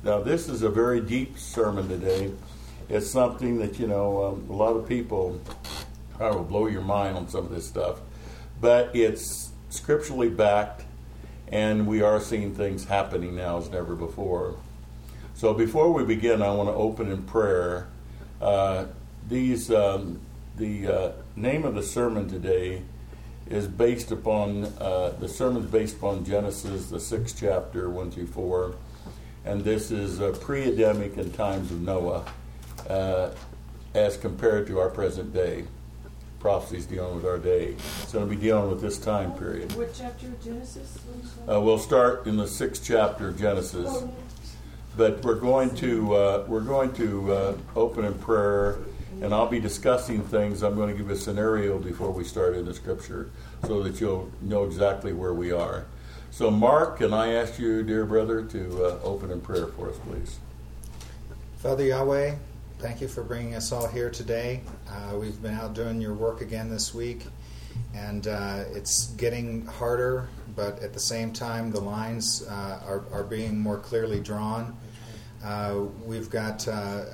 Now, this is a very deep sermon today. It's something that, a lot of people will blow your mind on some of this stuff. But it's scripturally backed, and we are seeing things happening now as never before. So before we begin, I want to open in prayer. The name of the sermon today is based upon, the sermon is based upon Genesis, the 6th chapter, 1 through 4. And this is pre-Adamic and times of Noah, as compared to our present day. Prophecies dealing with our day. It's going to be dealing with this time period. What chapter of Genesis? We'll start in the 6th chapter of Genesis. But we're going to open in prayer, and I'll be discussing things. I'm going to give a scenario before we start in the scripture so that you'll know exactly where we are. So Mark, can I ask you, dear brother, to open in prayer for us, please? Father Yahweh, thank you for bringing us all here today. We've been out doing your work again this week, and it's getting harder, but at the same time the lines are being more clearly drawn. We've got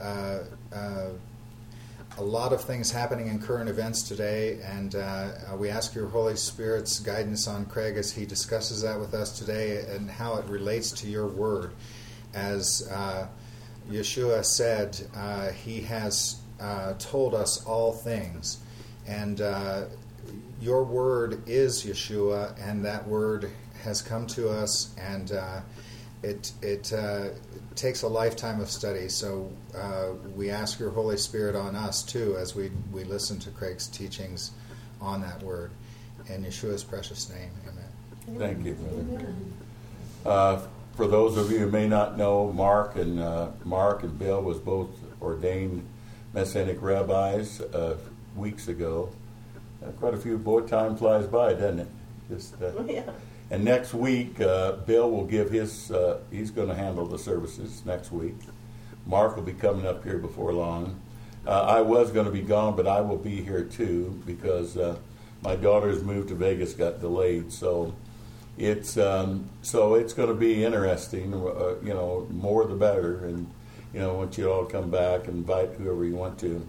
a lot of things happening in current events today, and we ask your Holy Spirit's guidance on Craig as he discusses that with us today and how it relates to your word. As Yeshua said, he has told us all things, and your word is Yeshua, and that word has come to us, and it takes a lifetime of study. So we ask your Holy Spirit on us too as we listen to Craig's teachings on that word. In Yeshua's precious name, amen. Thank you, brother. For those of you who may not know, Mark and Bill was both ordained Messianic rabbis weeks ago. Quite a few. Boy, time flies by, doesn't it? Yeah. And next week, Bill will give his, he's going to handle the services next week. Mark will be coming up here before long. I was going to be gone, but I will be here too because my daughter's move to Vegas got delayed. So it's going to be interesting, more the better. And, once you all come back, invite whoever you want to.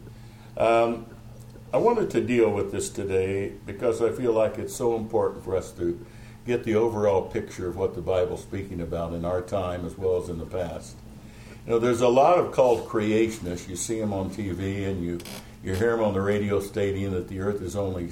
I wanted to deal with this today because I feel like it's so important for us to get the overall picture of what the Bible's speaking about in our time as well as in the past. There's a lot of called creationists. You see them on TV and you hear them on the radio stating that the earth is only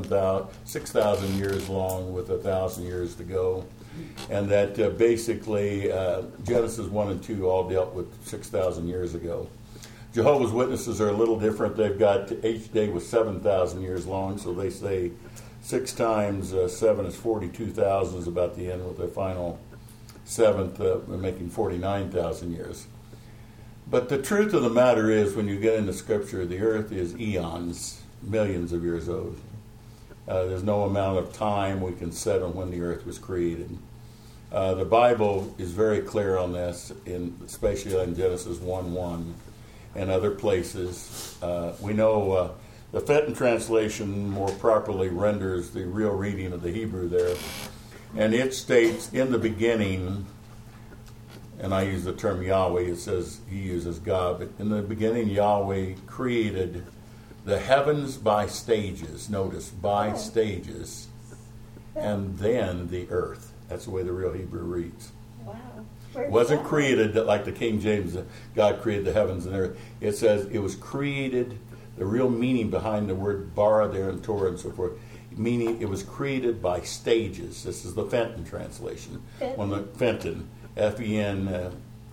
6,000 years long with 1,000 years to go. And that basically Genesis 1 and 2 all dealt with 6,000 years ago. Jehovah's Witnesses are a little different. They've got each day was 7,000 years long, so they say 6 times 7 is 42,000 is about the end with the final 7th, making 49,000 years. But the truth of the matter is, when you get into Scripture, the earth is eons, millions of years old. There's no amount of time we can set on when the earth was created. The Bible is very clear on this, especially in Genesis 1:1 and other places. We know the Fenton translation more properly renders the real reading of the Hebrew there. And it states, in the beginning, and I use the term Yahweh, it says he uses God, but in the beginning Yahweh created the heavens by stages. Notice, by stages. And then the earth. That's the way the real Hebrew reads. Wow. It wasn't created like the King James, God created the heavens and earth. It says it was created, the real meaning behind the word bara there in Torah and so forth, meaning it was created by stages. This is the Fenton translation. Fenton, F-E-N-T.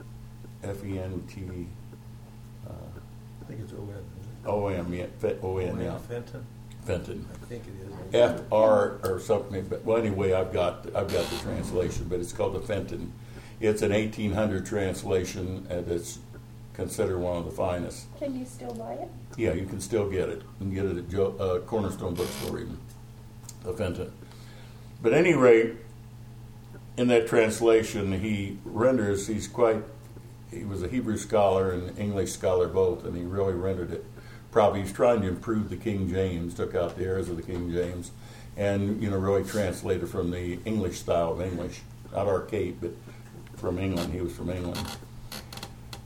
I think it's O-N. O-M, yeah. O-N, yeah. Fenton? Fenton. I think it is. F-R or something. But, well, anyway, I've got the translation, but it's called the Fenton. It's an 1800 translation that's considered one of the finest. Can you still buy it? Yeah, you can still get it. You can get it at Cornerstone Bookstore even, the Fenton. But at any rate, in that translation, he was a Hebrew scholar and English scholar both, and he really rendered it probably. He's trying to improve the King James, took out the errors of the King James, and really translated from the English style of English, not archaic, but from England. He was from England.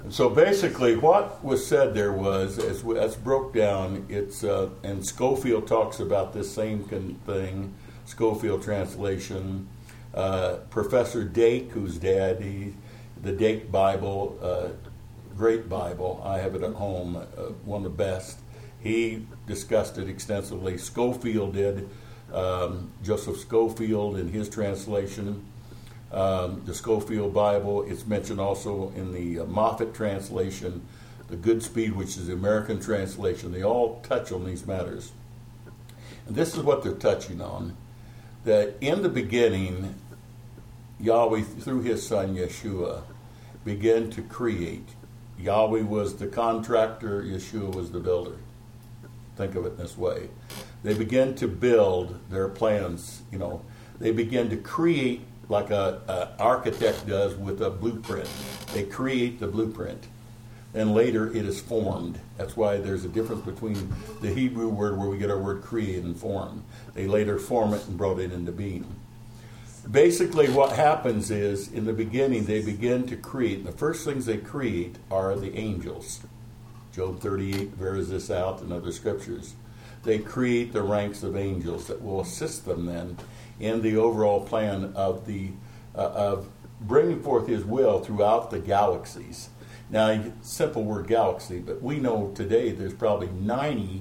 So basically, what was said there was, as that's broke down, it's and Scofield talks about this same thing. Scofield translation. Professor Dake, who's dead, the Dake Bible, great Bible. I have it at home, one of the best. He discussed it extensively. Scofield did. Joseph Scofield in his translation. The Scofield Bible, it's mentioned also in the Moffat translation, the Goodspeed, which is the American translation. They all touch on these matters. And this is what they're touching on, that in the beginning, Yahweh, through his son Yeshua, began to create. Yahweh was the contractor, Yeshua was the builder. Think of it this way. They began to build their plans, They began to create like an architect does with a blueprint. They create the blueprint. And later it is formed. That's why there's a difference between the Hebrew word where we get our word create and form. They later form it and brought it into being. Basically what happens is, in the beginning, they begin to create. The first things they create are the angels. Job 38 bears this out in other scriptures. They create the ranks of angels that will assist them then in the overall plan of bringing forth his will throughout the galaxies. Now, simple word galaxy, but we know today there's probably 90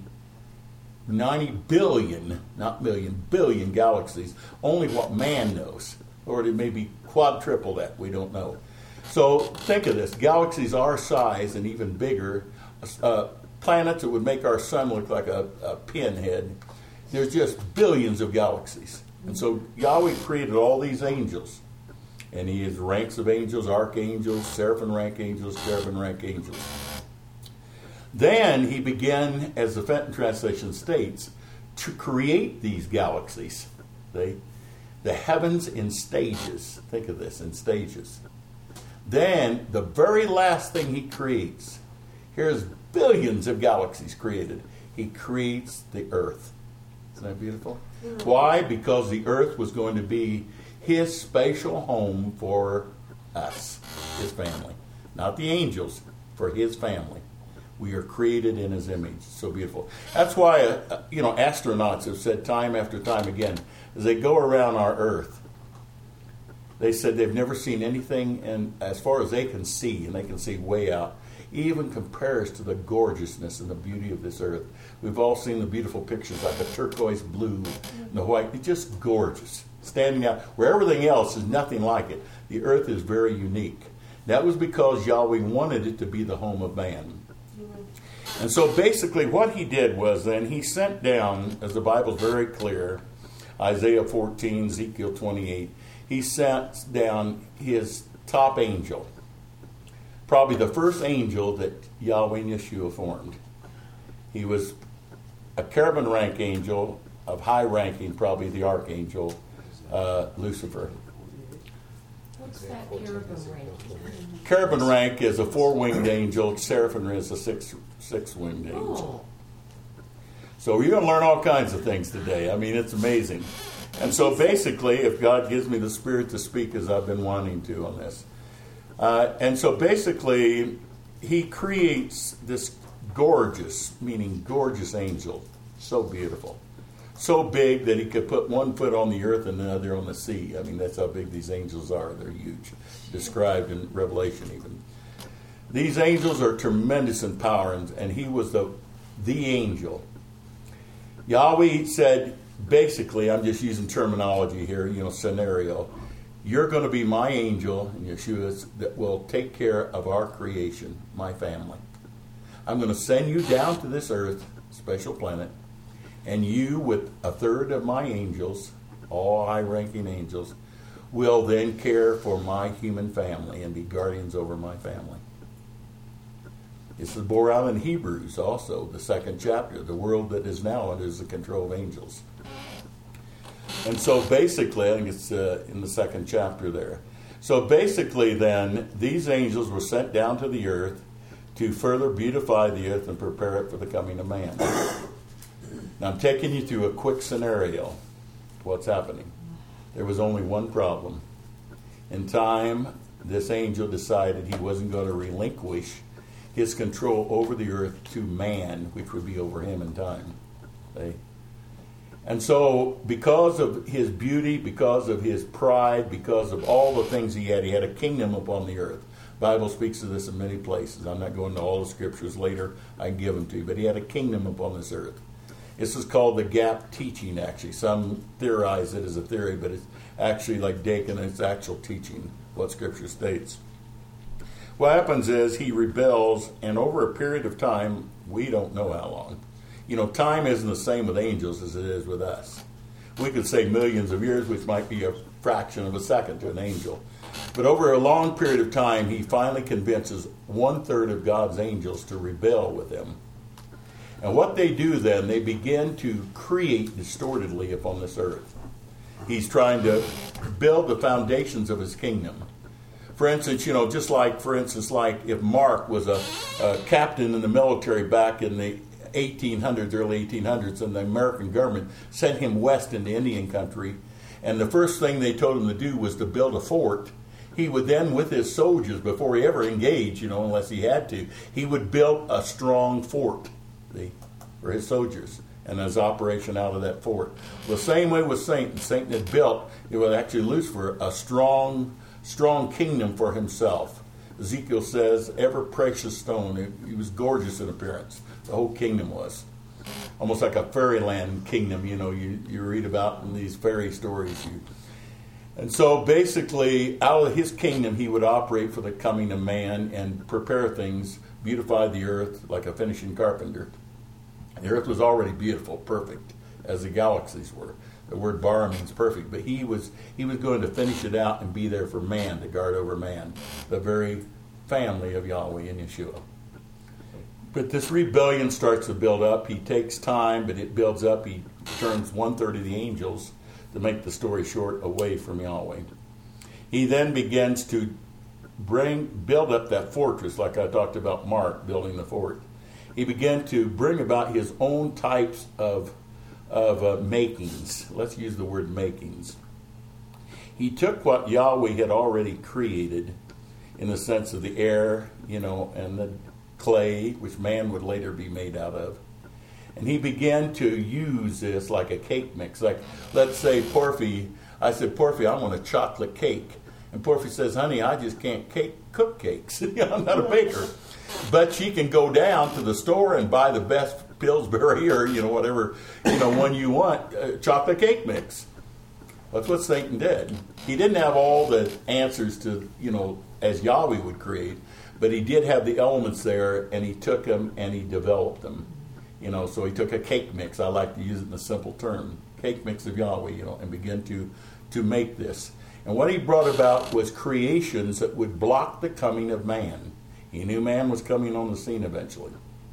billion, not million, billion galaxies, only what man knows. Or it may be quadruple that, we don't know. So think of this, galaxies our size and even bigger, planets that would make our sun look like a pinhead. There's just billions of galaxies. And so Yahweh created all these angels. And he has ranks of angels, archangels, seraphim rank angels, cherubim rank angels. Then he began, as the Fenton translation states, to create these galaxies. The heavens in stages. Think of this, in stages. Then, the very last thing he creates, here's billions of galaxies created. He creates the earth. Isn't that beautiful? Mm-hmm. Why? Because the earth was going to be his spatial home for us, his family. Not the angels, for his family. We are created in his image. It's so beautiful. That's why, astronauts have said time after time again, as they go around our earth, they said they've never seen anything, and as far as they can see, and they can see way out, even compares to the gorgeousness and the beauty of this earth. We've all seen the beautiful pictures like the turquoise blue and the white. It's just gorgeous. Standing out where everything else is nothing like it. The earth is very unique. That was because Yahweh wanted it to be the home of man. And so basically what he did was then he sent down, as the Bible's very clear, Isaiah 14, Ezekiel 28, he sent down his top angel. Probably the first angel that Yahweh and Yeshua formed. He was a cherubim rank angel of high ranking, probably the archangel, Lucifer. What's that cherubim rank? Cherubim rank is a 4-winged angel. Seraphim is a 6-winged angel. Oh. So we're going to learn all kinds of things today. I mean, it's amazing. And so basically, if God gives me the Spirit to speak as I've been wanting to on this. And so basically, he creates this gorgeous, meaning gorgeous angel. So beautiful. So big that he could put one foot on the earth and the other on the sea. I mean, that's how big these angels are. They're huge. Described in Revelation even. These angels are tremendous in power, and he was the angel. Yahweh said, basically, I'm just using terminology here, scenario. You're going to be my angel, and Yeshua, that will take care of our creation, my family. I'm going to send you down to this earth, special planet, and you, with a third of my angels, all high-ranking angels, will then care for my human family and be guardians over my family. This is bore out in Hebrews also, the 2nd chapter, the world that is now under the control of angels. And so basically, I think it's in the 2nd chapter there. So basically then, these angels were sent down to the earth to further beautify the earth and prepare it for the coming of man. Now I'm taking you through a quick scenario. What's happening? There was only one problem. In time, this angel decided he wasn't going to relinquish his control over the earth to man, which would be over him in time. See? And so, because of his beauty, because of his pride, because of all the things he had a kingdom upon the earth. The Bible speaks of this in many places. I'm not going to all the scriptures later. I can give them to you. But he had a kingdom upon this earth. This is called the gap teaching, actually. Some theorize it as a theory, but it's actually like Dakin, it's actual teaching, what Scripture states. What happens is he rebels, and over a period of time, we don't know how long. Time isn't the same with angels as it is with us. We could say millions of years, which might be a fraction of a second to an angel. But over a long period of time, he finally convinces 1/3 of God's angels to rebel with him. And what they do then, they begin to create distortedly upon this earth. He's trying to build the foundations of his kingdom. For instance, like if Mark was a captain in the military back in the 1800s, early 1800s, and the American government sent him west into Indian country, and the first thing they told him to do was to build a fort. He would then, with his soldiers, before he ever engaged, unless he had to, he would build a strong fort for his soldiers and his operation out of that fort. The same way with Satan. Satan had built, it was actually Lucifer, a strong kingdom for himself. Ezekiel says, ever precious stone. He was gorgeous in appearance. The whole kingdom was. Almost like a fairyland kingdom, you read about in these fairy stories. And so basically, out of his kingdom, he would operate for the coming of man and prepare things, beautify the earth like a finishing carpenter. The earth was already beautiful, perfect, as the galaxies were. The word bara means perfect, but he was going to finish it out and be there for man, to guard over man, the very family of Yahweh and Yeshua. But this rebellion starts to build up. He takes time, but it builds up. He turns 1/3 of the angels, to make the story short, away from Yahweh. He then begins to build up that fortress, like I talked about Mark building the fort. He began to bring about his own types of makings. Let's use the word makings. He took what Yahweh had already created, in the sense of the air, and the clay, which man would later be made out of. And he began to use this like a cake mix. Like, let's say I said, Porphy, I want a chocolate cake. And Porphy says, honey, I just can't cook cakes. I'm not a baker. But she can go down to the store and buy the best Pillsbury or, whatever, one you want, chocolate cake mix. That's what Satan did. He didn't have all the answers to, as Yahweh would create, but he did have the elements there, and he took them and he developed them. So he took a cake mix. I like to use it in a simple term. Cake mix of Yahweh, and began to make this. And what he brought about was creations that would block the coming of man. He knew man was coming on the scene eventually.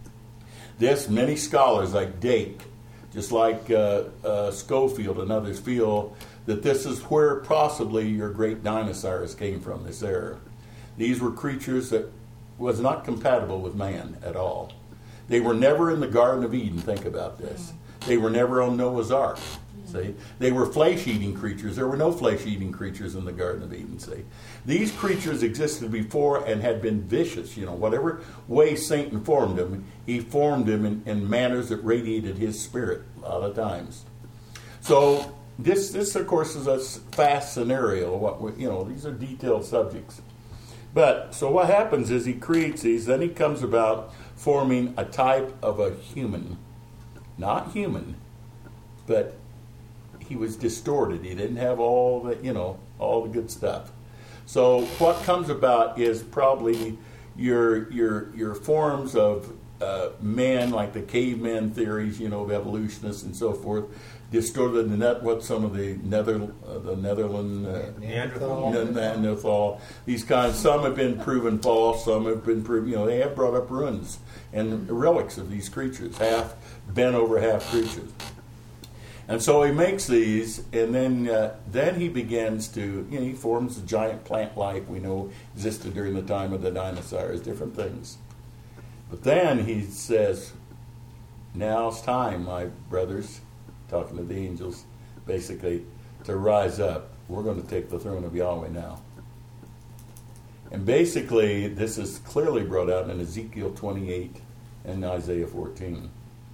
Many scholars like Dake, just like Schofield and others, feel that this is where possibly your great dinosaurs came from, this era. These were creatures that was not compatible with man at all. They were never in the Garden of Eden, think about this. They were never on Noah's Ark. See? They were flesh-eating creatures. There were no flesh-eating creatures in the Garden of Eden. See? These creatures existed before and had been vicious. Whatever way Satan formed them, he formed them in manners that radiated his spirit a lot of times. So this of course, is a fast scenario. These are detailed subjects. But so what happens is he creates these. Then he comes about forming a type of a human, not human, but he was distorted. He didn't have all the good stuff. So what comes about is probably your forms of men, like the caveman theories, of evolutionists and so forth, distorted what some of the Netherland Neanderthal, these kinds. Some have been proven false. Some have been proven. They have brought up ruins and relics of these creatures, half bent over, half creatures. And so he makes these, and then he begins to, he forms the giant plant life we know existed during the time of the dinosaurs, different things. But then he says, now it's time, my brothers, talking to the angels, basically, to rise up. We're going to take the throne of Yahweh now. And basically, this is clearly brought out in Ezekiel 28 and Isaiah 14.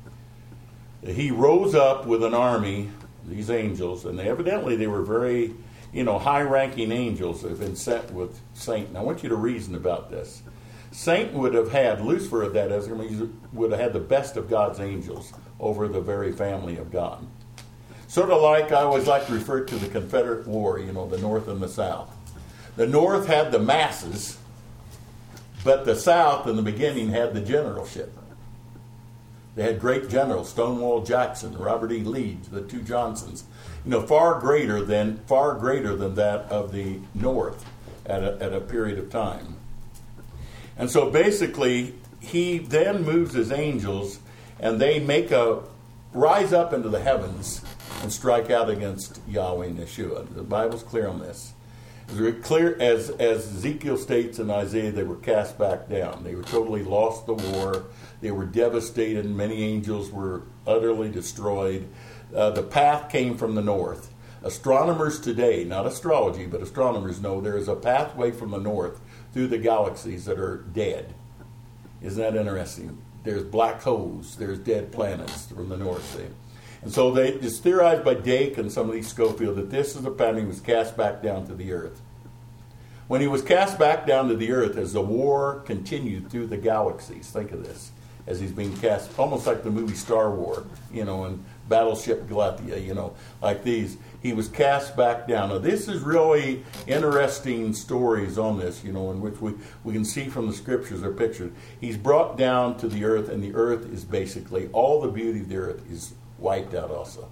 He rose up with an army, these angels, and evidently they were very, high-ranking angels that have been sent with Satan. I want you to reason about this. Satan would have had, Lucifer at that would have had the best of God's angels over the very family of God. Sort of like, I always like to refer to the Confederate War, the North and the South. The North had the masses, but the South in the beginning had the generalship. They had great generals, Stonewall Jackson, Robert E. Lee, the two Johnsons. Far greater than that of the North at a period of time. And so basically, he then moves his angels, and they rise up into the heavens and strike out against Yahweh and Yeshua. The Bible's clear on this. Clear as Ezekiel states in Isaiah, they were cast back down. They were totally lost the war. They were devastated. Many angels were utterly destroyed. The path came from the north. Astronomers today, not astrology, but astronomers know there is a pathway from the north through the galaxies that are dead. Isn't that interesting? There's black holes. There's dead planets from the north. See? And so it's theorized by Dake and some of these Schofield that this is the pattern. He was cast back down to the earth. When he was cast back down to the earth, as the war continued through the galaxies, think of this, as he's being cast, almost like the movie Star Wars, and Battleship Galathea, like these. He was cast back down. Now, this is really interesting stories on this, in which we can see from the scriptures are pictured. He's brought down to the earth, and the earth is basically, all the beauty of the earth is wiped out also.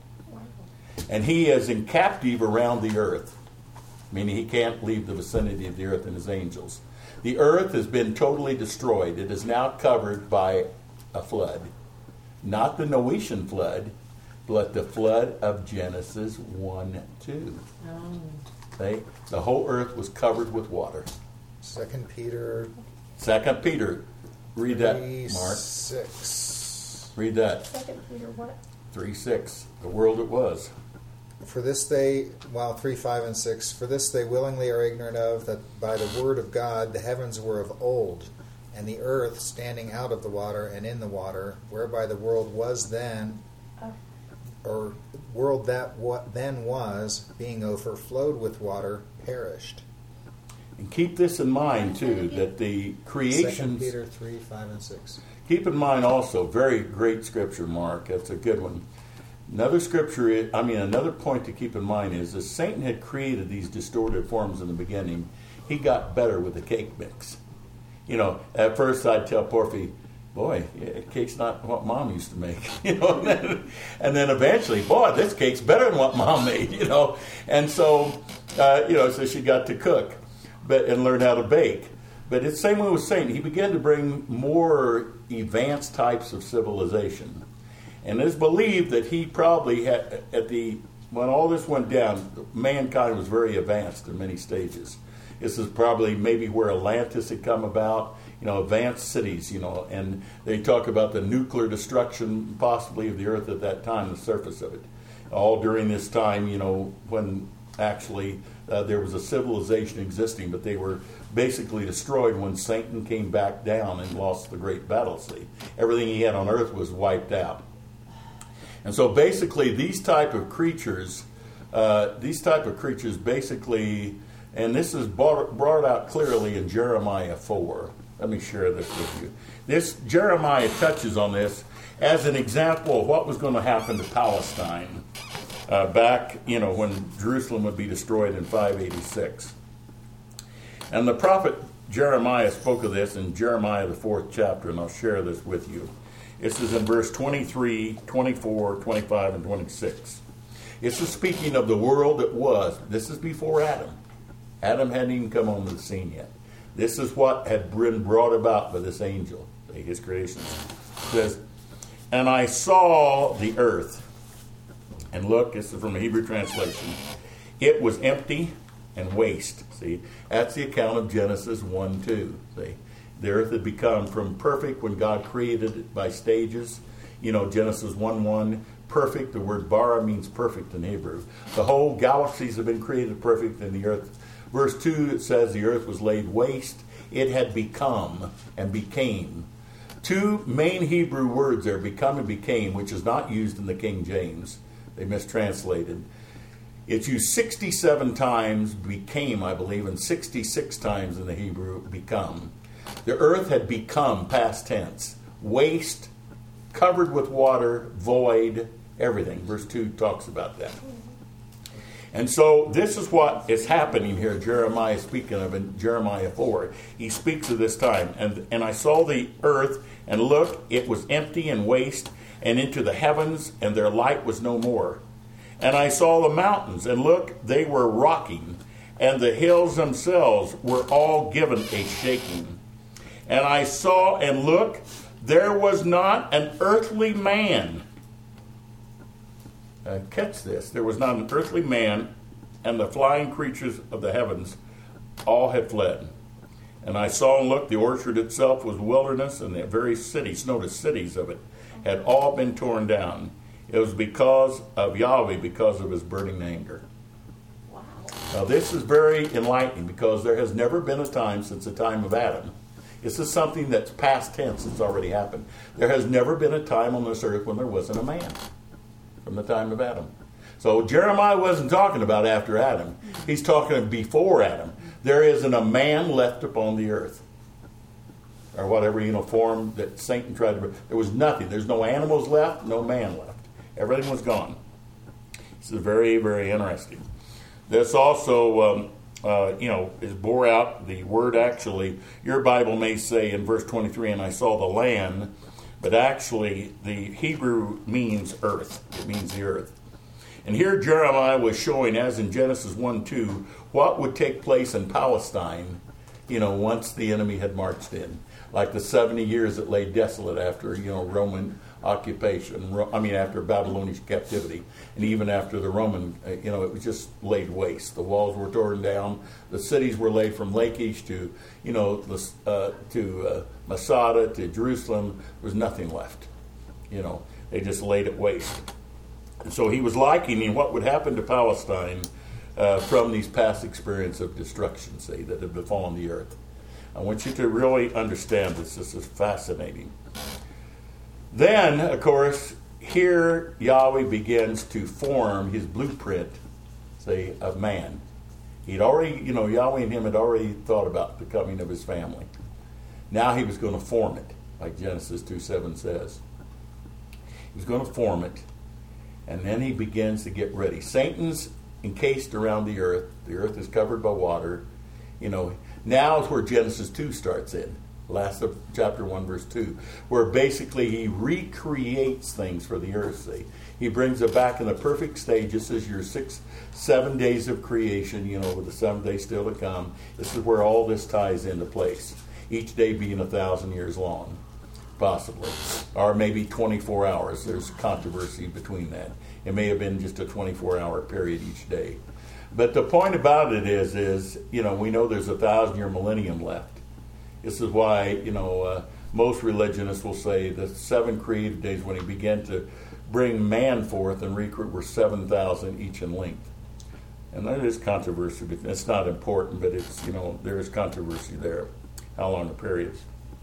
And he is in captive around the earth, meaning he can't leave the vicinity of the earth and his angels. The earth has been totally destroyed. It is now covered by a flood. Not the Noachian flood, but the flood of Genesis 1:2. Okay? The whole earth was covered with water. 2 Peter. Read that, Mark. 6. Read that. 2 Peter what? 3:6. The world it was. For this 3, 5, and 6, for this they willingly are ignorant of, that by the word of God the heavens were of old, and the earth standing out of the water and in the water, whereby the world was then, or world that then was, being overflowed with water, perished. And keep this in mind, too, that the 2 creations... Peter 3, 5, and 6. Keep in mind also, very great scripture, Mark. That's a good one. Another point to keep in mind is that Satan had created these distorted forms in the beginning. He got better with the cake mix. At first I'd tell Porphy, boy, cake's not what Mom used to make. And then eventually, boy, this cake's better than what Mom made. And so, so she got to cook, and learn how to bake. But it's the same way with Satan. He began to bring more advanced types of civilization. And it's believed that he probably had, when all this went down, mankind was very advanced in many stages. This is probably maybe where Atlantis had come about, advanced cities, and they talk about the nuclear destruction possibly of the earth at that time, the surface of it. All during this time, when actually there was a civilization existing, but they were basically destroyed when Satan came back down and lost the great battle. See, everything he had on earth was wiped out. And so basically these type of creatures basically, and this is brought out clearly in Jeremiah 4. Let me share this with you. This Jeremiah touches on this as an example of what was going to happen to Palestine back, when Jerusalem would be destroyed in 586. And the prophet Jeremiah spoke of this in Jeremiah, the 4th chapter, and I'll share this with you. This is in verse 23, 24, 25, and 26. This is speaking of the world that was. This is before Adam. Adam hadn't even come onto the scene yet. This is what had been brought about by this angel, his creation. It says, and I saw the earth. And look, this is from a Hebrew translation. It was empty and waste. See, that's the account of Genesis 1:2. See, the earth had become from perfect when God created it by stages. Genesis 1:1, perfect. The word bara means perfect in Hebrew. The whole galaxies have been created perfect, and the earth Verse 2, it says the earth was laid waste. It had become and became. Two main Hebrew words there, become and became, which is not used in the King James. They mistranslated. It's used 67 times, became, I believe, and 66 times in the Hebrew, become. The earth had become, past tense, waste, covered with water, void, everything. Verse 2 talks about that. And so this is what is happening here, Jeremiah is speaking of in Jeremiah 4. He speaks of this time. And I saw the earth, and look, it was empty and waste, and into the heavens, and their light was no more. And I saw the mountains, and look, they were rocking, and the hills themselves were all given a shaking. And I saw, and look, there was not an earthly man. Catch this. There was not an earthly man, and the flying creatures of the heavens all had fled. And I saw and looked, the orchard itself was wilderness, and the very cities, notice cities of it, had all been torn down. It was because of Yahweh, because of his burning anger. Wow. Now this is very enlightening, because there has never been a time since the time of Adam. This is something that's past tense. It's already happened. There has never been a time on this earth when there wasn't a man. From the time of Adam. So Jeremiah wasn't talking about after Adam. He's talking before Adam. There isn't a man left upon the earth. Or whatever, form that Satan tried to bring. There was nothing. There's no animals left, no man left. Everything was gone. This is very, very interesting. This also, is bore out. The word actually, your Bible may say in verse 23, and I saw the land. But actually, the Hebrew means earth. It means the earth. And here Jeremiah was showing, as in Genesis 1:2, what would take place in Palestine, once the enemy had marched in. Like the 70 years that lay desolate after, Roman occupation, after Babylonian captivity. And even after the Roman, it was just laid waste. The walls were torn down. The cities were laid from Lachish to, Masada to Jerusalem. There was nothing left. They just laid it waste. And so he was likening what would happen to Palestine from these past experiences of destruction, that had befallen the earth. I want you to really understand this. This is fascinating. Then, of course, here Yahweh begins to form his blueprint, of man. He'd already, Yahweh and him had already thought about the coming of his family. Now he was going to form it, like Genesis 2:7 says. He was going to form it, and then he begins to get ready. Satan's encased around the earth. The earth is covered by water. Now is where Genesis 2 starts in. Last of chapter 1, verse 2, where basically he recreates things for the earth. He brings it back in the perfect stage. This is your 7 days of creation, with the 7th day still to come. This is where all this ties into place. Each day being 1,000 years long, possibly. Or maybe 24 hours. There's controversy between that. It may have been just a 24-hour period each day. But the point about it is we know there's 1,000-year millennium left. This is why, most religionists will say the 7 creative days when he began to bring man forth and recruit were 7,000 each in length. And there is controversy. It's not important, but it's, there is controversy there. How long the periods.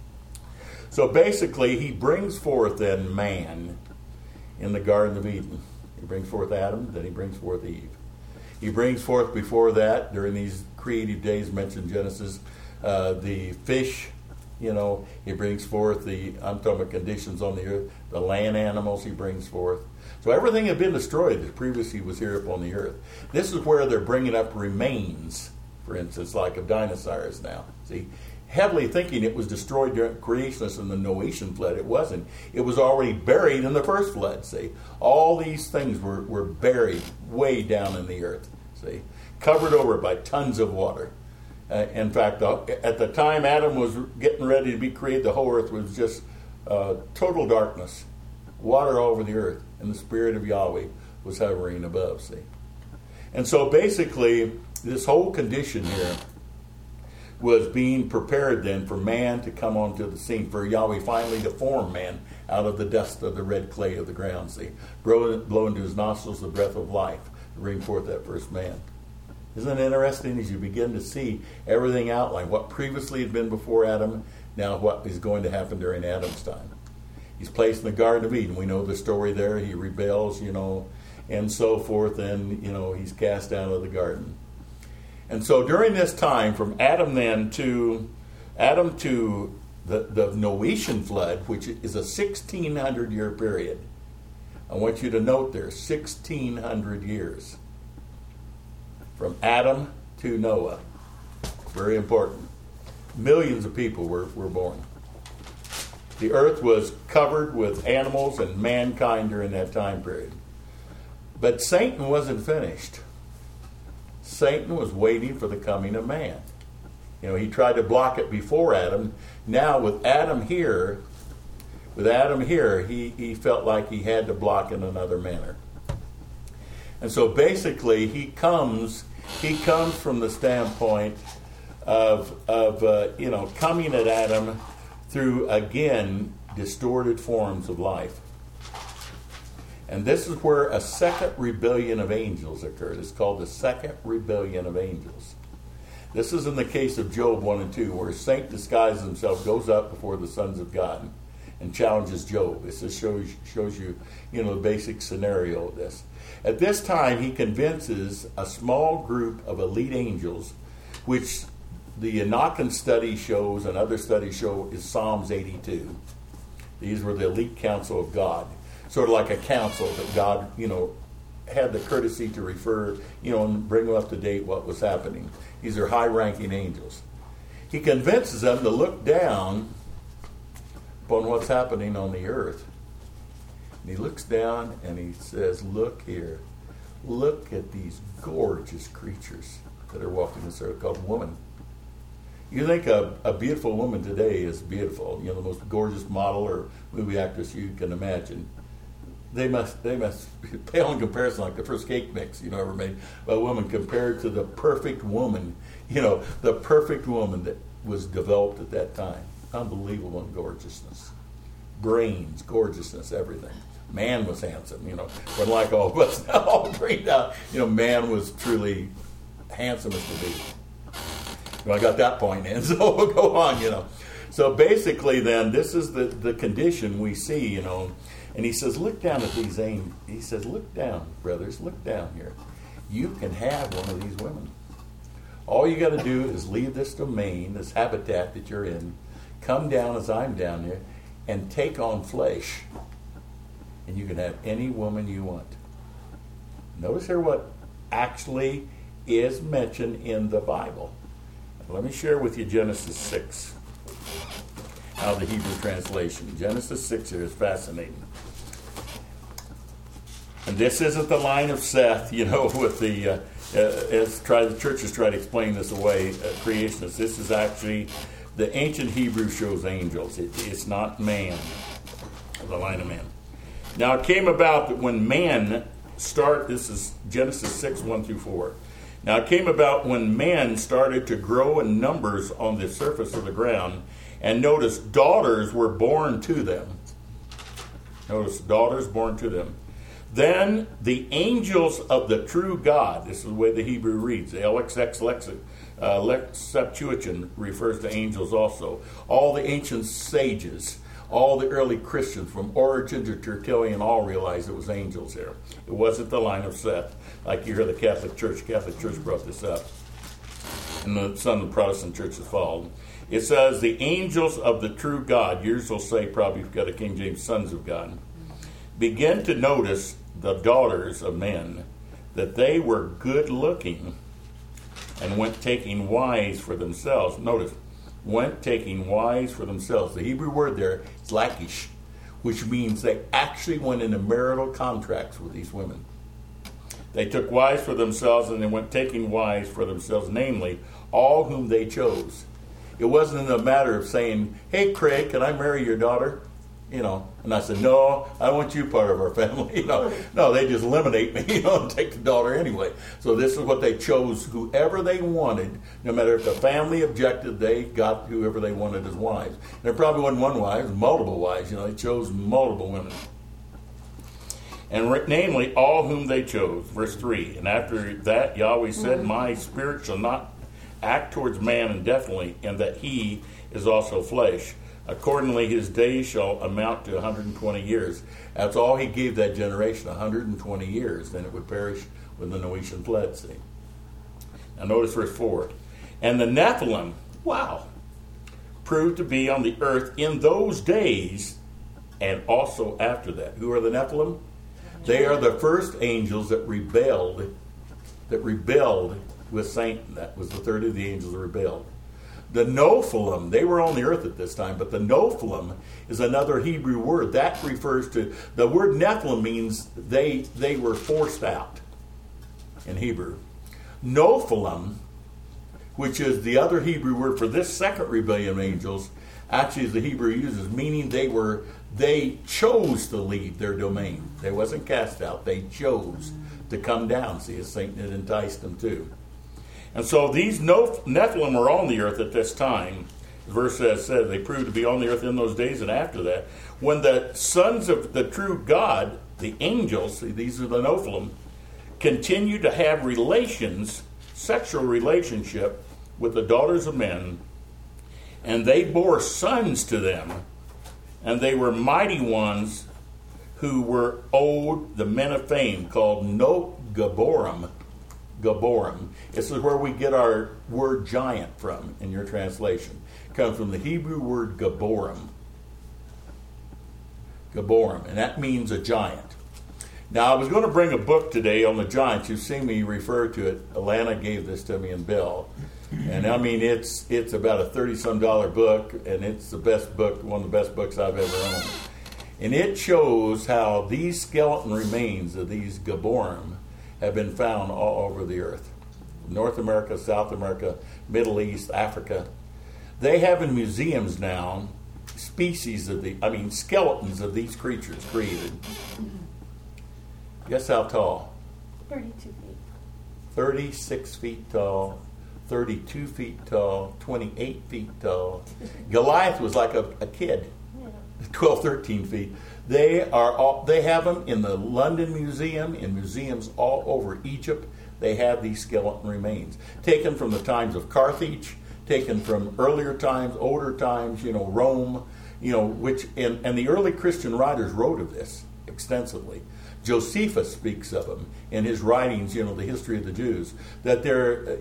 So basically, he brings forth then man in the Garden of Eden. He brings forth Adam, then he brings forth Eve. He brings forth before that, during these creative days mentioned Genesis, the fish, he brings forth I'm talking about conditions on the earth, the land animals he brings forth. So everything had been destroyed that previously was here upon the earth. This is where they're bringing up remains, for instance, like of dinosaurs now. See, heavily thinking it was destroyed during creationist and the Noachian flood. It wasn't. It was already buried in the first flood, see. All these things were buried way down in the earth, see. Covered over by tons of water. In fact, at the time Adam was getting ready to be created, the whole earth was just total darkness, water all over the earth, and the Spirit of Yahweh was hovering above, see. And so basically, this whole condition here was being prepared then for man to come onto the scene, for Yahweh finally to form man out of the dust of the red clay of the ground, see. Blow into his nostrils the breath of life to bring forth that first man. Isn't it interesting as you begin to see everything outlined, what previously had been before Adam, now what is going to happen during Adam's time. He's placed in the Garden of Eden. We know the story there. He rebels, and so forth, and, he's cast out of the garden. And so during this time, from Adam to the Noachian flood, which is a 1,600-year period, I want you to note there, 1,600 years. From Adam to Noah. Very important. Millions of people were born. The earth was covered with animals and mankind during that time period. But Satan wasn't finished. Satan was waiting for the coming of man. He tried to block it before Adam. Now with Adam here, he felt like he had to block in another manner. And so basically he comes from the standpoint of coming at Adam through, again, distorted forms of life. And this is where a second rebellion of angels occurred. It's called the second rebellion of angels. This is in the case of Job 1 and 2, where Satan disguises himself, goes up before the sons of God, and challenges Job. This just shows you, the basic scenario of this. At this time, he convinces a small group of elite angels, which the Enochian study shows and other studies show is Psalms 82. These were the elite council of God. Sort of like a council that God, had the courtesy to refer, and bring up to date what was happening. These are high-ranking angels. He convinces them to look down upon what's happening on the earth. And he looks down and he says, look here. Look at these gorgeous creatures that are walking this earth, called woman. You think a beautiful woman today is beautiful, the most gorgeous model or movie actress you can imagine. They must pale in comparison, like the first cake mix ever made by a woman compared to the perfect woman, the perfect woman that was developed at that time. Unbelievable in gorgeousness. Brains, gorgeousness, everything. Man was handsome, but like all of us now, all brained out, man was truly handsome as could be. I got that point in, so we'll go on, So basically then, this is the condition we see, And he says, look down at these angels. He says, look down, brothers, look down here. You can have one of these women. All you got to do is leave this domain, this habitat that you're in, come down as I'm down here, and take on flesh. And you can have any woman you want. Notice here what actually is mentioned in the Bible. Let me share with you Genesis 6. Out of the Hebrew translation. Genesis 6 here is fascinating. And this isn't the line of Seth, with the, the churches try to explain this away, creationists. This is actually, the ancient Hebrew shows angels. It's not man, the line of man. Now it came about that when man this is Genesis 6, 1 through 4. Now it came about when man started to grow in numbers on the surface of the ground, and notice daughters were born to them. Notice daughters born to them. Then the angels of the true God, this is the way the Hebrew reads, the LXX Septuagint refers to angels also. All the ancient sages, all the early Christians from Origen to Tertullian all realized it was angels here. It wasn't the line of Seth, like you hear the Catholic Church. Catholic Church brought this up. And some of the Protestant churches followed. It says, the angels of the true God, yours will say probably you've got a King James, sons of God, begin to notice the daughters of men, that they were good looking, and went taking wives for themselves. Notice, went taking wives for themselves. The Hebrew word there is lachish, which means they actually went into marital contracts with these women. They took wives for themselves, and they went taking wives for themselves, namely, all whom they chose. It wasn't a matter of saying, hey, Craig, can I marry your daughter? And I said, no, I want you part of our family. No, they just eliminate me, and take the daughter anyway. So this is what they chose, whoever they wanted. No matter if the family objected, they got whoever they wanted as wives. And there probably wasn't one wife, it was multiple wives. They chose multiple women. and namely all whom they chose. Verse 3. And after that Yahweh said, My spirit shall not act towards man indefinitely, and that he is also flesh. Accordingly his days shall amount to 120 years. That's all he gave that generation, 120 years. Then it would perish when the Noachian flood. See? Now notice verse 4. And the Nephilim, proved to be on the earth in those days and also after that. Who are the Nephilim? They are the first angels that rebelled with Satan. That was the third of the angels that rebelled. The Nephilim, they were on the earth at this time, but the Nephilim is another Hebrew word. That refers to, the word Nephilim means they were forced out in Hebrew. Nephilim, which is the other Hebrew word for this second rebellion of angels, actually is the Hebrew uses, meaning they chose to leave their domain. They wasn't cast out. They chose to come down. See, as Satan had enticed them to. And so these Nephilim are on the earth at this time. The verse says they proved to be on the earth in those days and after that. When the sons of the true God, the angels, see, these are the Nephilim, continue to have sexual relationship with the daughters of men, and they bore sons to them, and they were mighty ones who were owed the men of fame, called Gaborim. This is where we get our word giant from in your translation. It comes from the Hebrew word Gaborim. And that means a giant. Now, I was going to bring a book today on the giants. You've seen me refer to it. Alana gave this to me and Bill. And I mean, it's about a $30-some book, and it's the best book, one of the best books I've ever owned. And it shows how these skeleton remains of these Gaborim have been found all over the earth. North America, South America, Middle East, Africa. They have in museums now skeletons of these creatures created. Guess how tall? 32 feet. 36 feet tall, 32 feet tall, 28 feet tall. Goliath was like a kid, 12, 13 feet. They have them in the London Museum, in museums all over Egypt. They have these skeleton remains, taken from the times of Carthage, taken from earlier times, older times, Rome, which and the early Christian writers wrote of this extensively. Josephus speaks of them in his writings, the history of the Jews, that they're,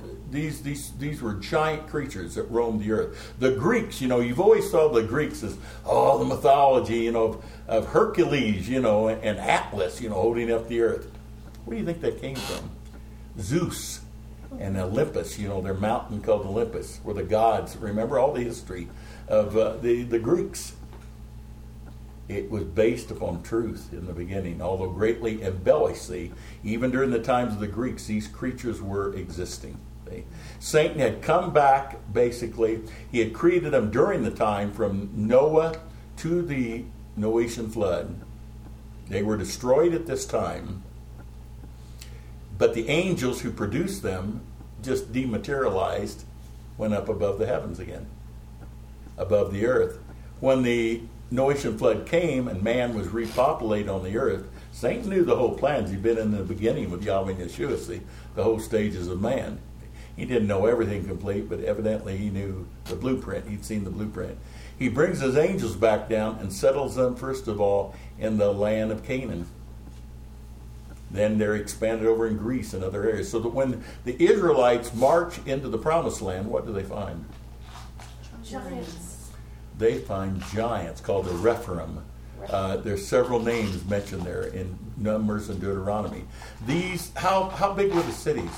these were giant creatures that roamed the earth. The Greeks, you've always thought the Greeks as, the mythology, of Hercules, and Atlas, holding up the earth. Where do you think that came from? Zeus and Olympus, their mountain called Olympus, were the gods. Remember all the history of the Greeks. It was based upon truth in the beginning, although greatly embellished. Even during the times of the Greeks, these creatures were existing. Satan had come back, basically. He had created them during the time from Noah to the Noachian flood. They were destroyed at this time. But the angels who produced them just dematerialized, went up above the heavens again, above the earth. When the Noachian flood came and man was repopulated on the earth, Satan knew the whole plans. He'd been in the beginning with Yahweh and Yeshua, the whole stages of man. He didn't know everything complete, but evidently he knew the blueprint. He'd seen the blueprint. He brings his angels back down and settles them, first of all, in the land of Canaan. Then they're expanded over in Greece and other areas. So that when the Israelites march into the promised land, what do they find? Giants. They find giants called the Rephaim. There's several names mentioned there in Numbers and Deuteronomy. These, how big were the cities?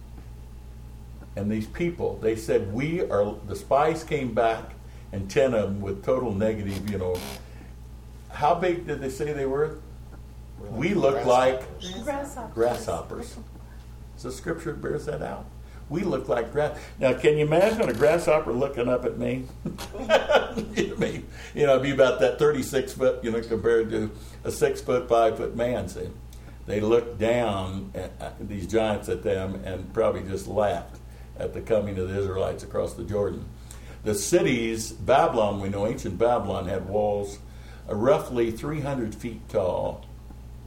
And these people, they said, the spies came back, and 10 of them with total negative, How big did they say they were? We look like grasshoppers. So Scripture bears that out. We look like grass. Now, can you imagine a grasshopper looking up at me? It'd be about that 36 foot, compared to a 6 foot, 5 foot man. See, they looked down at these giants at them and probably just laughed at the coming of the Israelites across the Jordan. The cities, Babylon, we know ancient Babylon had walls roughly 300 feet tall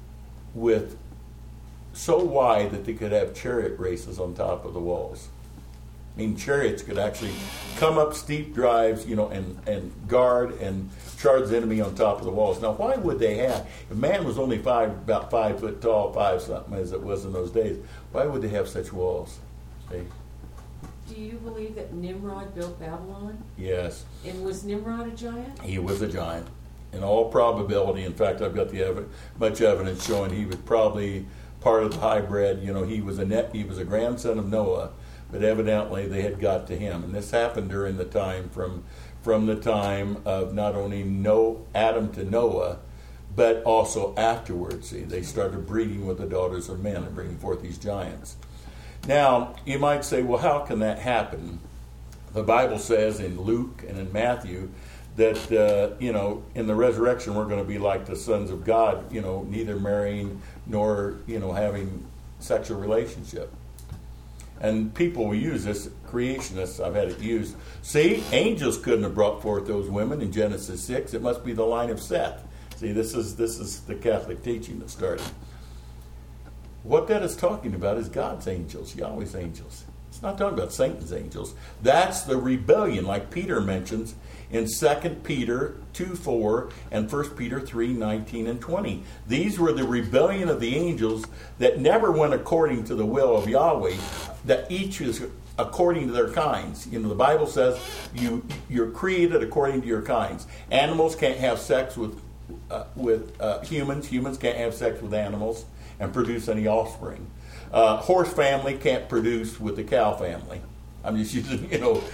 with so wide that they could have chariot races on top of the walls. I mean, chariots could actually come up steep drives, and guard and charge the enemy on top of the walls. Now, why would they have? If man was only about 5 foot tall, 5 something as it was in those days, why would they have such walls? See? Do you believe that Nimrod built Babylon? Yes. And was Nimrod a giant? He was a giant. In all probability, in fact, I've got much evidence showing he was probably part of the hybrid. He was a grandson of Noah, but evidently they had got to him. And this happened during the time from the time of not only Adam to Noah, but also afterwards. See, they started breeding with the daughters of men and bringing forth these giants. Now, you might say, well, how can that happen? The Bible says in Luke and in Matthew that, in the resurrection we're going to be like the sons of God, neither marrying nor, having sexual relationship. And people will use this, creationists, I've had it used. See, angels couldn't have brought forth those women in Genesis 6. It must be the line of Seth. See, this is the Catholic teaching that started. What that is talking about is God's angels, Yahweh's angels. It's not talking about Satan's angels. That's the rebellion, like Peter mentions in 2 Peter 2:4 and 1 Peter 3:19 and 20. These were the rebellion of the angels that never went according to the will of Yahweh, that each is according to their kinds. The Bible says you're created according to your kinds. Animals can't have sex with humans. Humans can't have sex with animals and produce any offspring. Horse family can't produce with the cow family. I'm just using,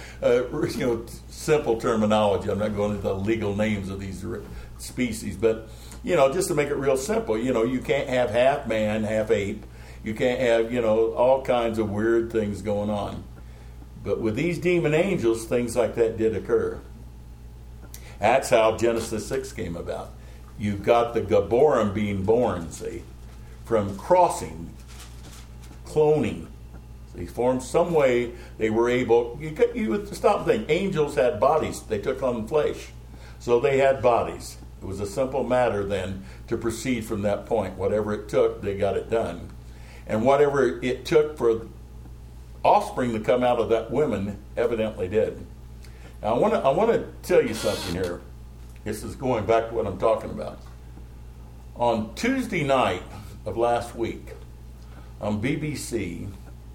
simple terminology. I'm not going into the legal names of these species, but, just to make it real simple, you can't have half man, half ape. You can't have, all kinds of weird things going on. But with these demon angels, things like that did occur. That's how Genesis 6 came about. You've got the Gaborim being born, see, from crossing, cloning. They formed some way they were able. You would stop and think. Angels had bodies. They took on flesh. So they had bodies. It was a simple matter then to proceed from that point. Whatever it took, they got it done. And whatever it took for offspring to come out of that woman, evidently did. Now I want to tell you something here. This is going back to what I'm talking about. On Tuesday night of last week, on BBC,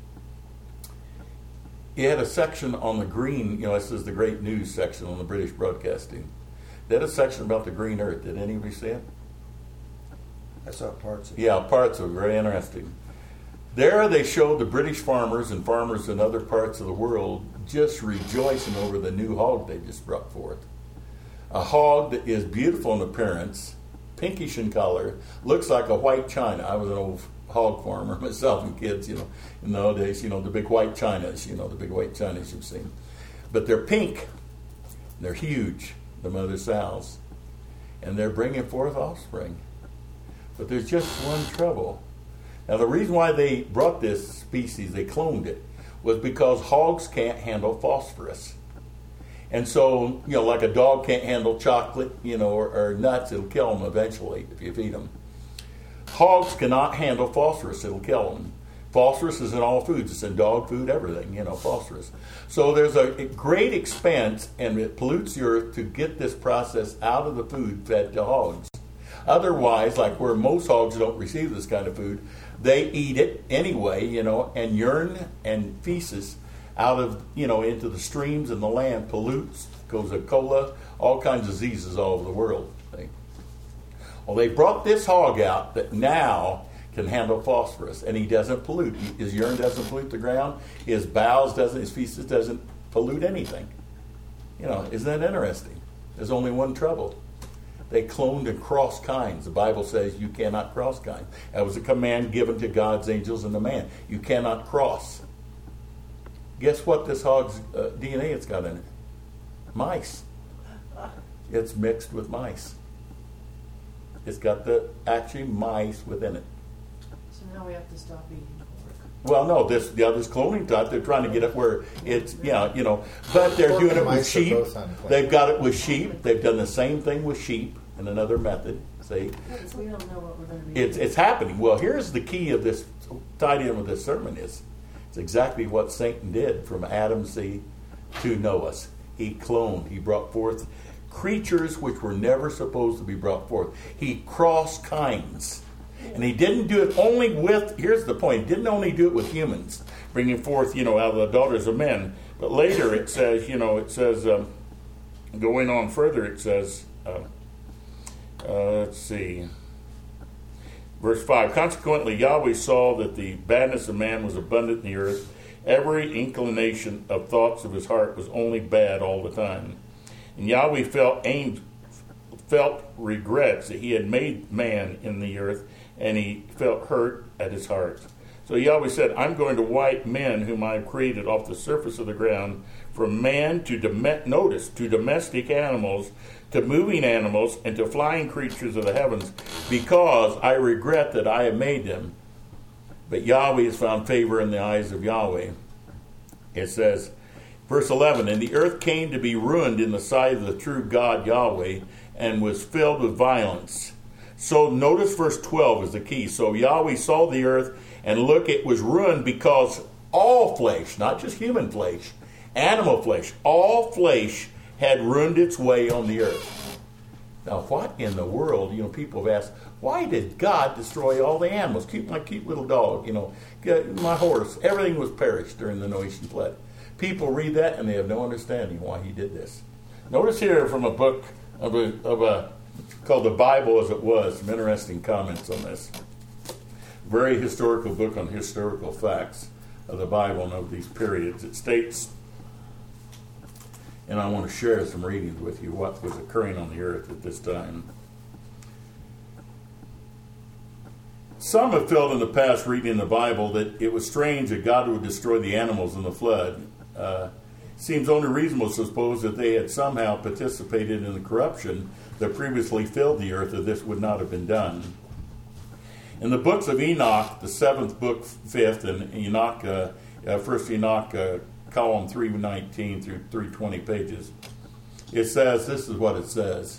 it had a section on the green, this is the great news section on the British Broadcasting. They had a section about the green earth. Did any of you see it? I saw parts of it. Yeah, parts of it. Very interesting. There they showed the British farmers and farmers in other parts of the world just rejoicing over the new hog they just brought forth. A hog that is beautiful in appearance, pinkish in color, looks like a white china. I was an old hog farmer myself and kids, in those days, the big white chinas, the big white chinas you've seen. But they're pink. They're huge, the mother sows. And they're bringing forth offspring. But there's just one trouble. Now, the reason why they brought this species, they cloned it, was because hogs can't handle phosphorus. And so, like a dog can't handle chocolate, or nuts, it'll kill them eventually if you feed them. Hogs cannot handle phosphorus, it'll kill them. Phosphorus is in all foods. It's in dog food, everything, phosphorus. So there's a great expense, and it pollutes the earth to get this process out of the food fed to hogs. Otherwise, like where most hogs don't receive this kind of food, they eat it anyway, and urine and feces out of, into the streams and the land pollutes, goes E. coli, all kinds of diseases all over the world. See? Well, they brought this hog out that now can handle phosphorus, and he doesn't pollute. His urine doesn't pollute the ground. His bowels doesn't. His feces doesn't pollute anything. Isn't that interesting? There's only one trouble. They cloned and crossed kinds. The Bible says you cannot cross kinds. That was a command given to God's angels and the man. You cannot cross. Guess what this hog's DNA it's got in it? Mice. It's mixed with mice. It's got actually mice within it. So now we have to stop eating pork. Well, no, this cloning type, they're trying to get it where it's, but they're doing it with sheep. They've got it with sheep. They've done the same thing with sheep in another method. See? We don't know what we're going to be. It's happening. Well, here's the key of this, tied in with this sermon is, it's exactly what Satan did from Adam, to Noah. He cloned. He brought forth creatures which were never supposed to be brought forth. He crossed kinds. And he didn't do it only with, here's the point, he didn't only do it with humans, bringing forth, out of the daughters of men. But later it says, going on further, it says, let's see, verse 5, consequently Yahweh saw that the badness of man was abundant in the earth. Every inclination of thoughts of his heart was only bad all the time. And Yahweh felt regrets that he had made man in the earth, and he felt hurt at his heart. So Yahweh said, I'm going to wipe men whom I have created off the surface of the ground, from man to domestic animals, to moving animals, and to flying creatures of the heavens, because I regret that I have made them. But Yahweh has found favor in the eyes of Yahweh. It says, verse 11, and the earth came to be ruined in the sight of the true God Yahweh, and was filled with violence. So notice verse 12 is the key. So Yahweh saw the earth, and look, it was ruined because all flesh, not just human flesh, animal flesh, all flesh had ruined its way on the earth. Now, what in the world, people have asked, why did God destroy all the animals? Keep my cute little dog, my horse. Everything was perished during the Noachian flood. People read that and they have no understanding why he did this. Notice here from a book called The Bible as It Was, some interesting comments on this. Very historical book on historical facts of the Bible and of these periods. It states, and I want to share some readings with you, what was occurring on the earth at this time. Some have felt in the past, reading the Bible, that it was strange that God would destroy the animals in the flood. Seems only reasonable to suppose that they had somehow participated in the corruption that previously filled the earth, that this would not have been done. In the books of Enoch, the 7th book, 5th, and Enoch, 1st Enoch, column 319 through 320 pages, it says, this is what it says,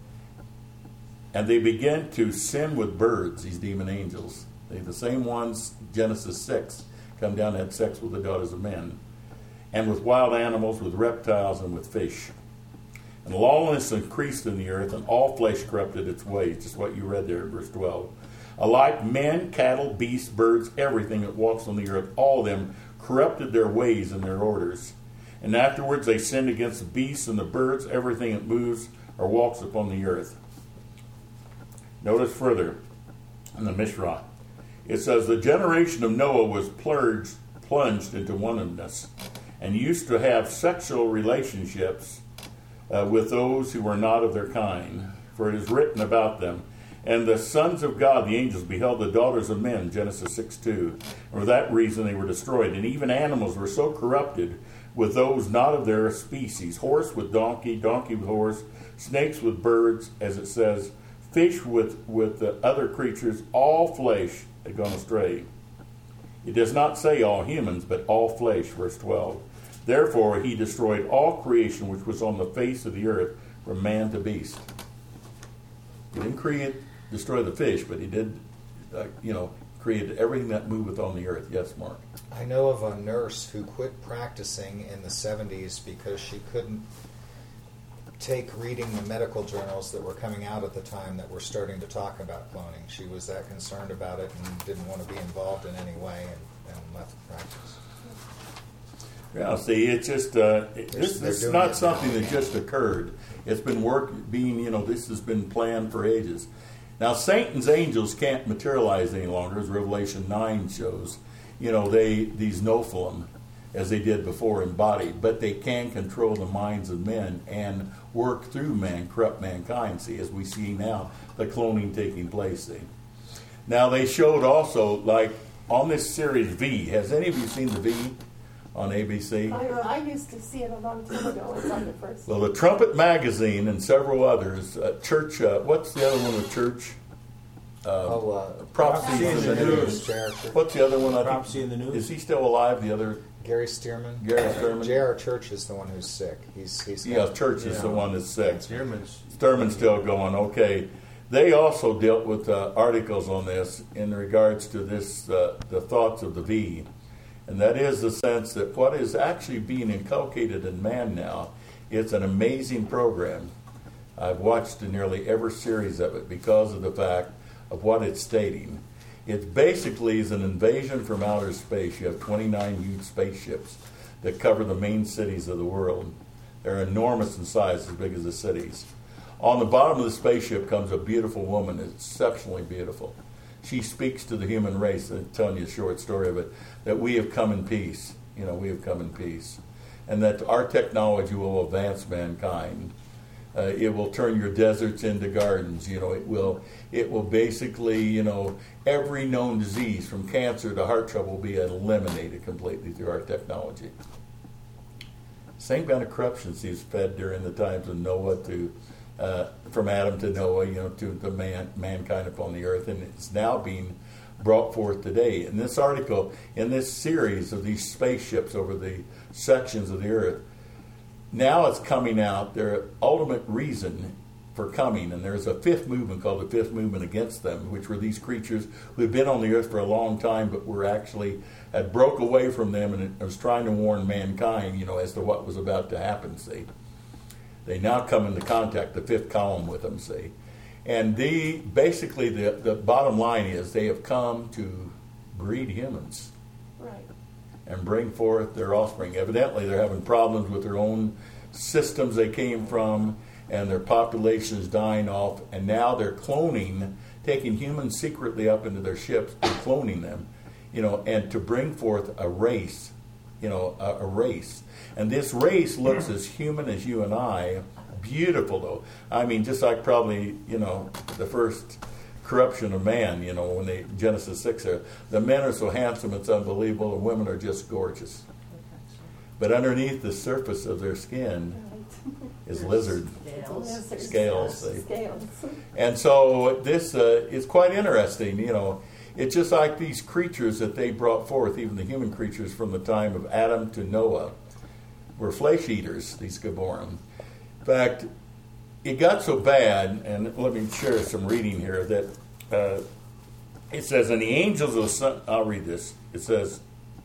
and they began to sin with birds, these demon angels. They're the same ones, Genesis 6, come down and had sex with the daughters of men, and with wild animals, with reptiles, and with fish. And lawlessness increased in the earth, and all flesh corrupted its ways, just what you read there in verse 12. Alike men, cattle, beasts, birds, everything that walks on the earth, all of them corrupted their ways and their orders. And afterwards they sinned against the beasts and the birds, everything that moves or walks upon the earth. Notice further in the Mishrah, it says, the generation of Noah was plunged into wantonness, and used to have sexual relationships with those who were not of their kind. For it is written about them, and the sons of God, the angels, beheld the daughters of men, Genesis 6:2. And for that reason they were destroyed. And even animals were so corrupted with those not of their species, horse with donkey, donkey with horse, snakes with birds, as it says, fish with the other creatures, all flesh had gone astray. It does not say all humans, but all flesh, verse 12. Therefore he destroyed all creation which was on the face of the earth, from man to beast. He didn't destroy the fish, but he did, created everything that moveth on the earth. Yes, Mark? I know of a nurse who quit practicing in the 70s because she couldn't take reading the medical journals that were coming out at the time that were starting to talk about cloning. She was that concerned about it and didn't want to be involved in any way, and left the practice. Yeah, see, it's just, this is not something that just occurred. It's been this has been planned for ages. Now, Satan's angels can't materialize any longer, as Revelation 9 shows. These Nephilim, as they did before in body, but they can control the minds of men and work through man, corrupt mankind, see, as we see now, the cloning taking place, see. Now, they showed also, like, on this series V, has any of you seen the V on ABC? I used to see it a long time ago. It's on the first. Well, the Trumpet Magazine and several others, Church, what's the other one with Church? Prophecy in the News. What's the other one? Prophecy in the News. Is he still alive, the other? Gary Stearman. J.R. Church is the one who's sick. He's Church is the one that's sick. Stearman's still going. Okay. They also dealt with articles on this in regards to this, the thoughts of the V. And that is the sense that what is actually being inculcated in man now, it's an amazing program. I've watched nearly every series of it because of the fact of what it's stating. It basically is an invasion from outer space. You have 29 huge spaceships that cover the main cities of the world. They're enormous in size, as big as the cities. On the bottom of the spaceship comes a beautiful woman, exceptionally beautiful. She speaks to the human race. I'm telling you a short story of it, that we have come in peace. We have come in peace. And that our technology will advance mankind. It will turn your deserts into gardens. It will basically, every known disease from cancer to heart trouble will be eliminated completely through our technology. Same kind of corruption sees fed during the times of Noah from Adam to Noah, to the mankind upon the earth, and it's now being brought forth today. In this article, in this series of these spaceships over the sections of the earth, now it's coming out, their ultimate reason for coming, and there's a fifth movement called the Fifth Movement against them, which were these creatures who had been on the earth for a long time, but had broke away from them and was trying to warn mankind, as to what was about to happen, see. They now come into contact, the fifth column with them, see. And basically the bottom line is they have come to breed humans. Right. And bring forth their offspring. Evidently they're having problems with their own systems they came from, and their population is dying off, and now they're cloning, taking humans secretly up into their ships and cloning them, and to bring forth a race, a race. And this race looks as human as you and I. Beautiful, though. I mean, just like probably, the first corruption of man, when Genesis 6 there. The men are so handsome, it's unbelievable. The women are just gorgeous. But underneath the surface of their skin is lizard scales. And so this is quite interesting, It's just like these creatures that they brought forth, even the human creatures from the time of Adam to Noah, were flesh eaters, these Gaborim. In fact, it got so bad, and let me share some reading here, that it says, and the angels of the sun, I'll read this. It says,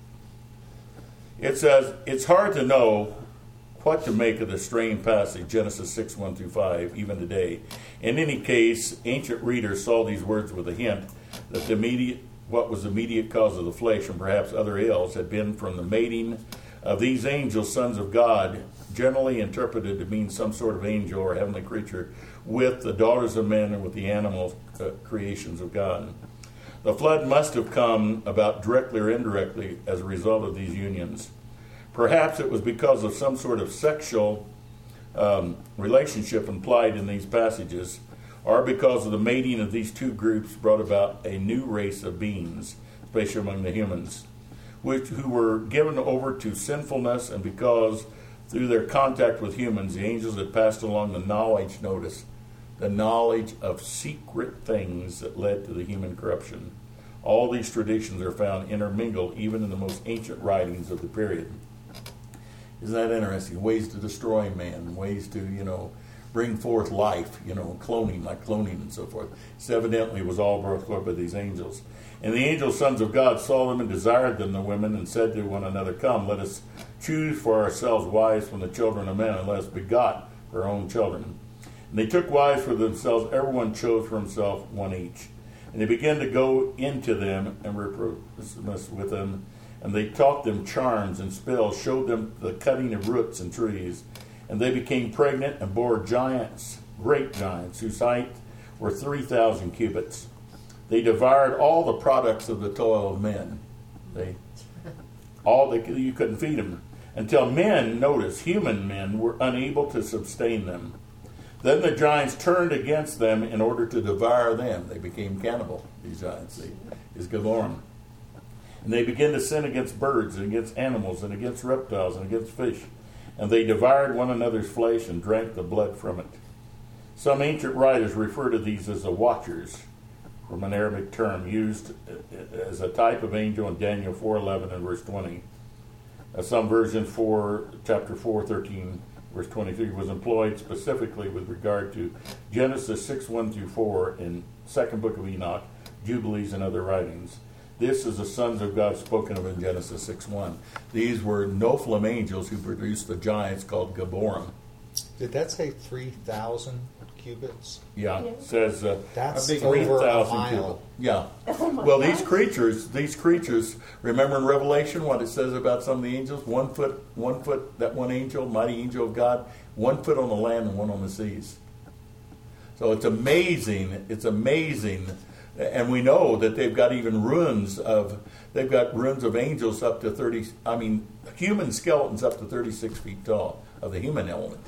it's hard to know what to make of the strange passage, Genesis 6, 1 through 5, even today. In any case, ancient readers saw these words with a hint that what was the immediate cause of the flesh and perhaps other ills had been from the mating of these angels, sons of God, generally interpreted to mean some sort of angel or heavenly creature, with the daughters of men and with the animal creations of God. The flood must have come about directly or indirectly as a result of these unions. Perhaps it was because of some sort of sexual relationship implied in these passages, or because of the mating of these two groups brought about a new race of beings, especially among the humans, who were given over to sinfulness, and because through their contact with humans, the angels had passed along the knowledge of secret things that led to the human corruption. All these traditions are found intermingled even in the most ancient writings of the period. Isn't that interesting? Ways to destroy man, ways to, bring forth life, cloning and so forth. This evidently was all brought forth by these angels. And the angels, sons of God, saw them and desired them, the women, and said to one another, come, let us choose for ourselves wives from the children of men, and let us begot our own children. And they took wives for themselves, everyone chose for himself one each. And they began to go into them and were promiscuous with them, and they taught them charms and spells, showed them the cutting of roots and trees. And they became pregnant and bore giants, great giants, whose height were 3,000 cubits. They devoured all the products of the toil of men. You couldn't feed them. Until men, notice, human men, were unable to sustain them. Then the giants turned against them in order to devour them. They became cannibal, these giants, these Gaborim. And they began to sin against birds and against animals and against reptiles and against fish. And they devoured one another's flesh and drank the blood from it. Some ancient writers refer to these as the Watchers, from an Arabic term used as a type of angel in Daniel 4:11 and verse 20. Some versions chapter 4:13, verse 23, was employed specifically with regard to Genesis 6:1-4 in second book of Enoch, Jubilees, and other writings. This is the sons of God spoken of in Genesis 6:1. These were Nephilim angels who produced the giants called Gabborim. Did that say 3,000 cubits? Yeah, Yeah. it says That's a big over a 3,000 mile. cubits. Yeah. Oh my Well, gosh. these creatures, remember in Revelation what it says about some of the angels? 1 foot, that one angel, mighty angel of God, 1 foot on the land and 1 on the seas. So it's amazing. It's amazing. And we know that they've got even ruins of angels up to 30, human skeletons up to 36 feet tall of the human element.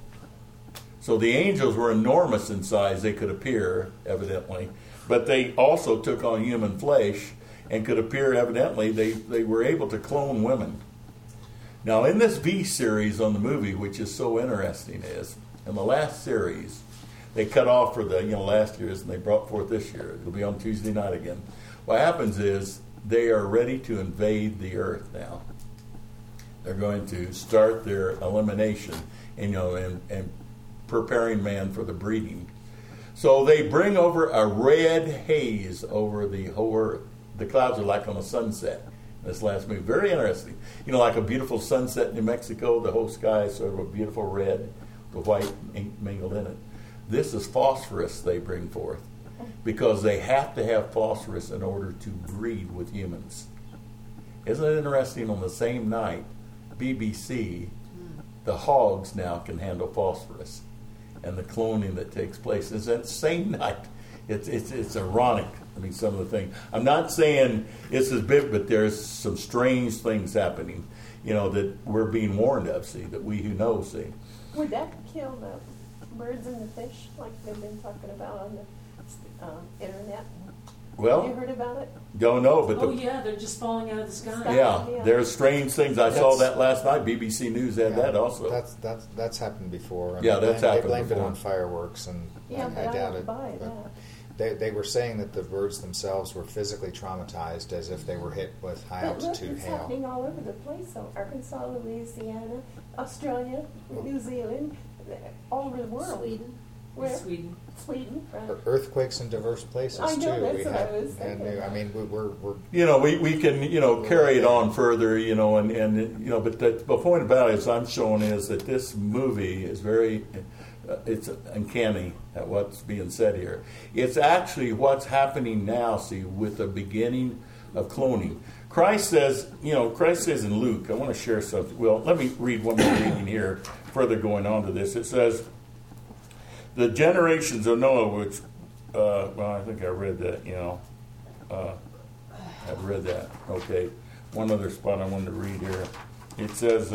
So the angels were enormous in size. They could appear, evidently. But they also took on human flesh and could appear, evidently. They were able to clone women. Now, in this V series on the movie, which is so interesting, is in the last series, they cut off for the last year's, and they brought forth this year. It'll be on Tuesday night again. What happens is they are ready to invade the earth now. They're going to start their elimination, and preparing man for the breeding. So they bring over a red haze over the whole earth. The clouds are like on a sunset. This last movie, very interesting. Like a beautiful sunset in New Mexico, the whole sky is sort of a beautiful red, the white mingled in it. This is phosphorus they bring forth, because they have to have phosphorus in order to breed with humans. Isn't it interesting? On the same night, BBC, the hogs now can handle phosphorus, and the cloning that takes place is that same night. It's ironic. Some of the things. I'm not saying it's as big, but there's some strange things happening, that we're being warned of. See, that we who know see. Would that kill the birds and the fish, like they've been talking about on the internet? Well, Have you heard about it? Don't know, but Oh yeah, they're just falling out of the sky. yeah, there's strange things. I saw that last night. BBC News had that also. That's happened before. Yeah, that's happened They blamed it before. on fireworks, and Yeah, but I I doubt don't it. buy but that. They were saying that the birds themselves were physically traumatized, as if they were hit with high But look, altitude it's hail. happening all over the place. So Arkansas, Louisiana, Australia, New Zealand, all over the world. Sweden. Where? Sweden. Sweden. Right. Earthquakes in diverse places I know, too. that's We what I have, was thinking. and we're We can carry it on further, but the point about it, as I'm showing, is that this movie is very it's uncanny at what's being said here. It's actually what's happening now, see, with the beginning of cloning. Christ says in Luke, I want to share something. Well, let me read one more reading here, further going on to this. It says, the generations of Noah, which, I think I read that, I've read that. Okay. One other spot I wanted to read here. It says,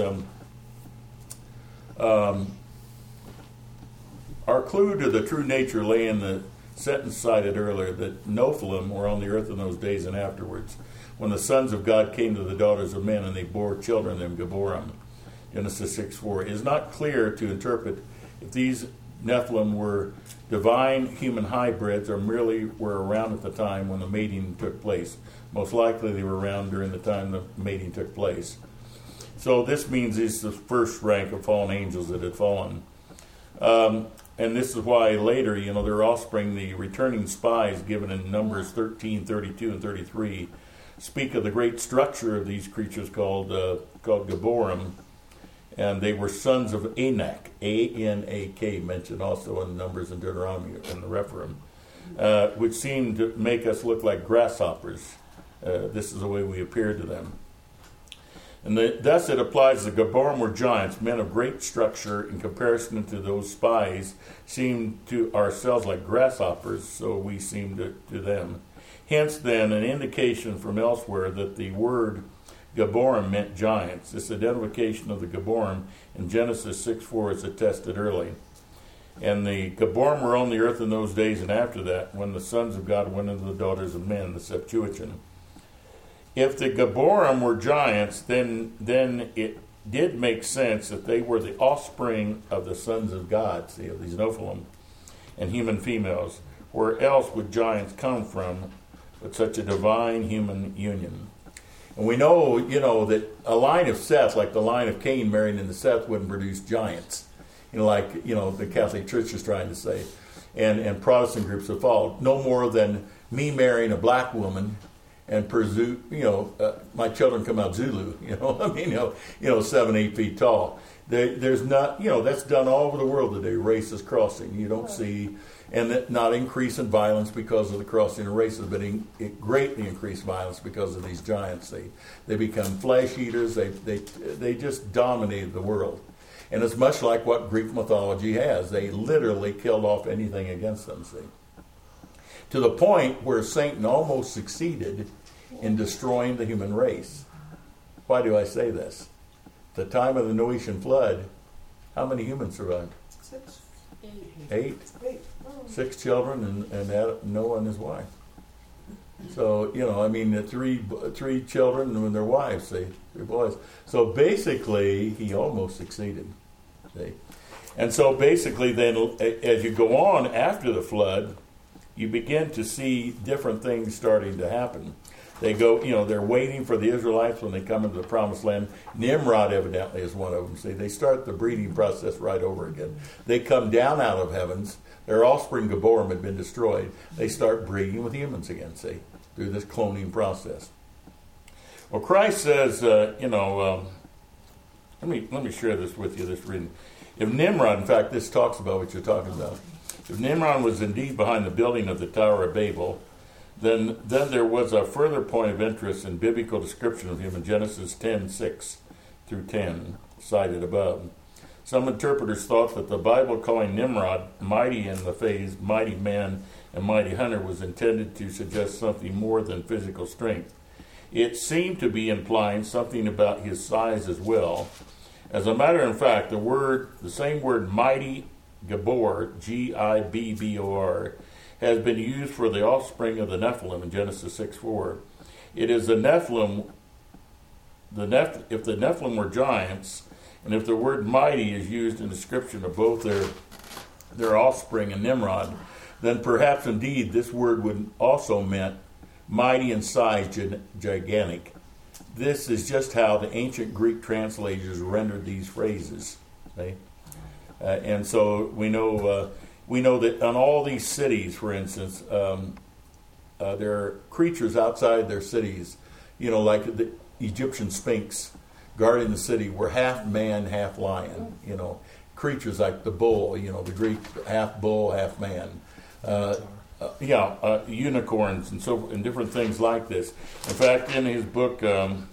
our clue to the true nature lay in the sentence cited earlier, that Nephilim were on the earth in those days and afterwards, when the sons of God came to the daughters of men, and they bore children, them Gabborim. Genesis 6:4. It is not clear to interpret if these Nephilim were divine human hybrids or merely were around at the time when the mating took place. Most likely they were around during the time the mating took place. So this means it's the first rank of fallen angels that had fallen. And this is why later, their offspring, the returning spies given in Numbers 13, 32, and 33, speak of the great structure of these creatures called Gabborim. And they were sons of Anak, A-N-A-K, mentioned also in Numbers and Deuteronomy and the Rephaim, which seemed to make us look like grasshoppers. This is the way we appeared to them. And thus it applies the Gabborim were giants, men of great structure in comparison to those spies, seemed to ourselves like grasshoppers, so we seemed to them. Hence, then, an indication from elsewhere that the word Gabborim meant giants. This identification of the Gabborim in Genesis 6:4 is attested early. And the Gabborim were on the earth in those days and after that, when the sons of God went into the daughters of men, the Septuagint. If the Gabborim were giants, then it did make sense that they were the offspring of the sons of God, see, of these Nephilim, and human females. Where else would giants come from with such a divine human union? And we know, that a line of Seth, like the line of Cain marrying into Seth, wouldn't produce giants. like the Catholic Church is trying to say, and Protestant groups have followed. No more than me marrying a black woman and pursue, my children come out Zulu, 7-8 feet tall. There's not, that's done all over the world today. Races crossing, you don't see, and not increase in violence because of the crossing of races, but it greatly increased violence because of these giants. They become flesh eaters. They just dominated the world, and it's much like what Greek mythology has. They literally killed off anything against them. See, to the point where Satan almost succeeded in destroying the human race. Why do I say this? The time of the Noachian flood, how many humans survived? 6. 8. 8. 6 children and Noah and his wife. So, the three children and their wives, 3 boys. So basically, he almost succeeded. See? And so basically then, as you go on after the flood, you begin to see different things starting to happen. They go, they're waiting for the Israelites when they come into the Promised Land. Nimrod evidently is one of them. See, they start the breeding process right over again. They come down out of heavens. Their offspring, Geborim, had been destroyed. They start breeding with humans again, see, through this cloning process. Well, Christ says, let me share this with you, this reading. If Nimrod, in fact, this talks about what you're talking about. If Nimrod was indeed behind the building of the Tower of Babel, then there was a further point of interest in biblical description of him in Genesis 10:6 through 10, cited above. Some interpreters thought that the Bible calling Nimrod mighty in the phase, mighty man and mighty hunter, was intended to suggest something more than physical strength. It seemed to be implying something about his size as well. As a matter of fact, the same word mighty, Gabor, Gibbor, has been used for the offspring of the Nephilim in Genesis 6:4. It is the Nephilim. If the Nephilim were giants, and if the word mighty is used in description of both their offspring and Nimrod, then perhaps indeed this word would also meant mighty in size, gigantic. This is just how the ancient Greek translators rendered these phrases. Okay? And so we know that on all these cities, for instance, there are creatures outside their cities, like the Egyptian Sphinx guarding the city were half man, half lion. Creatures like the bull, the Greek half bull, half man. Unicorns and different things like this. In fact, in his book, the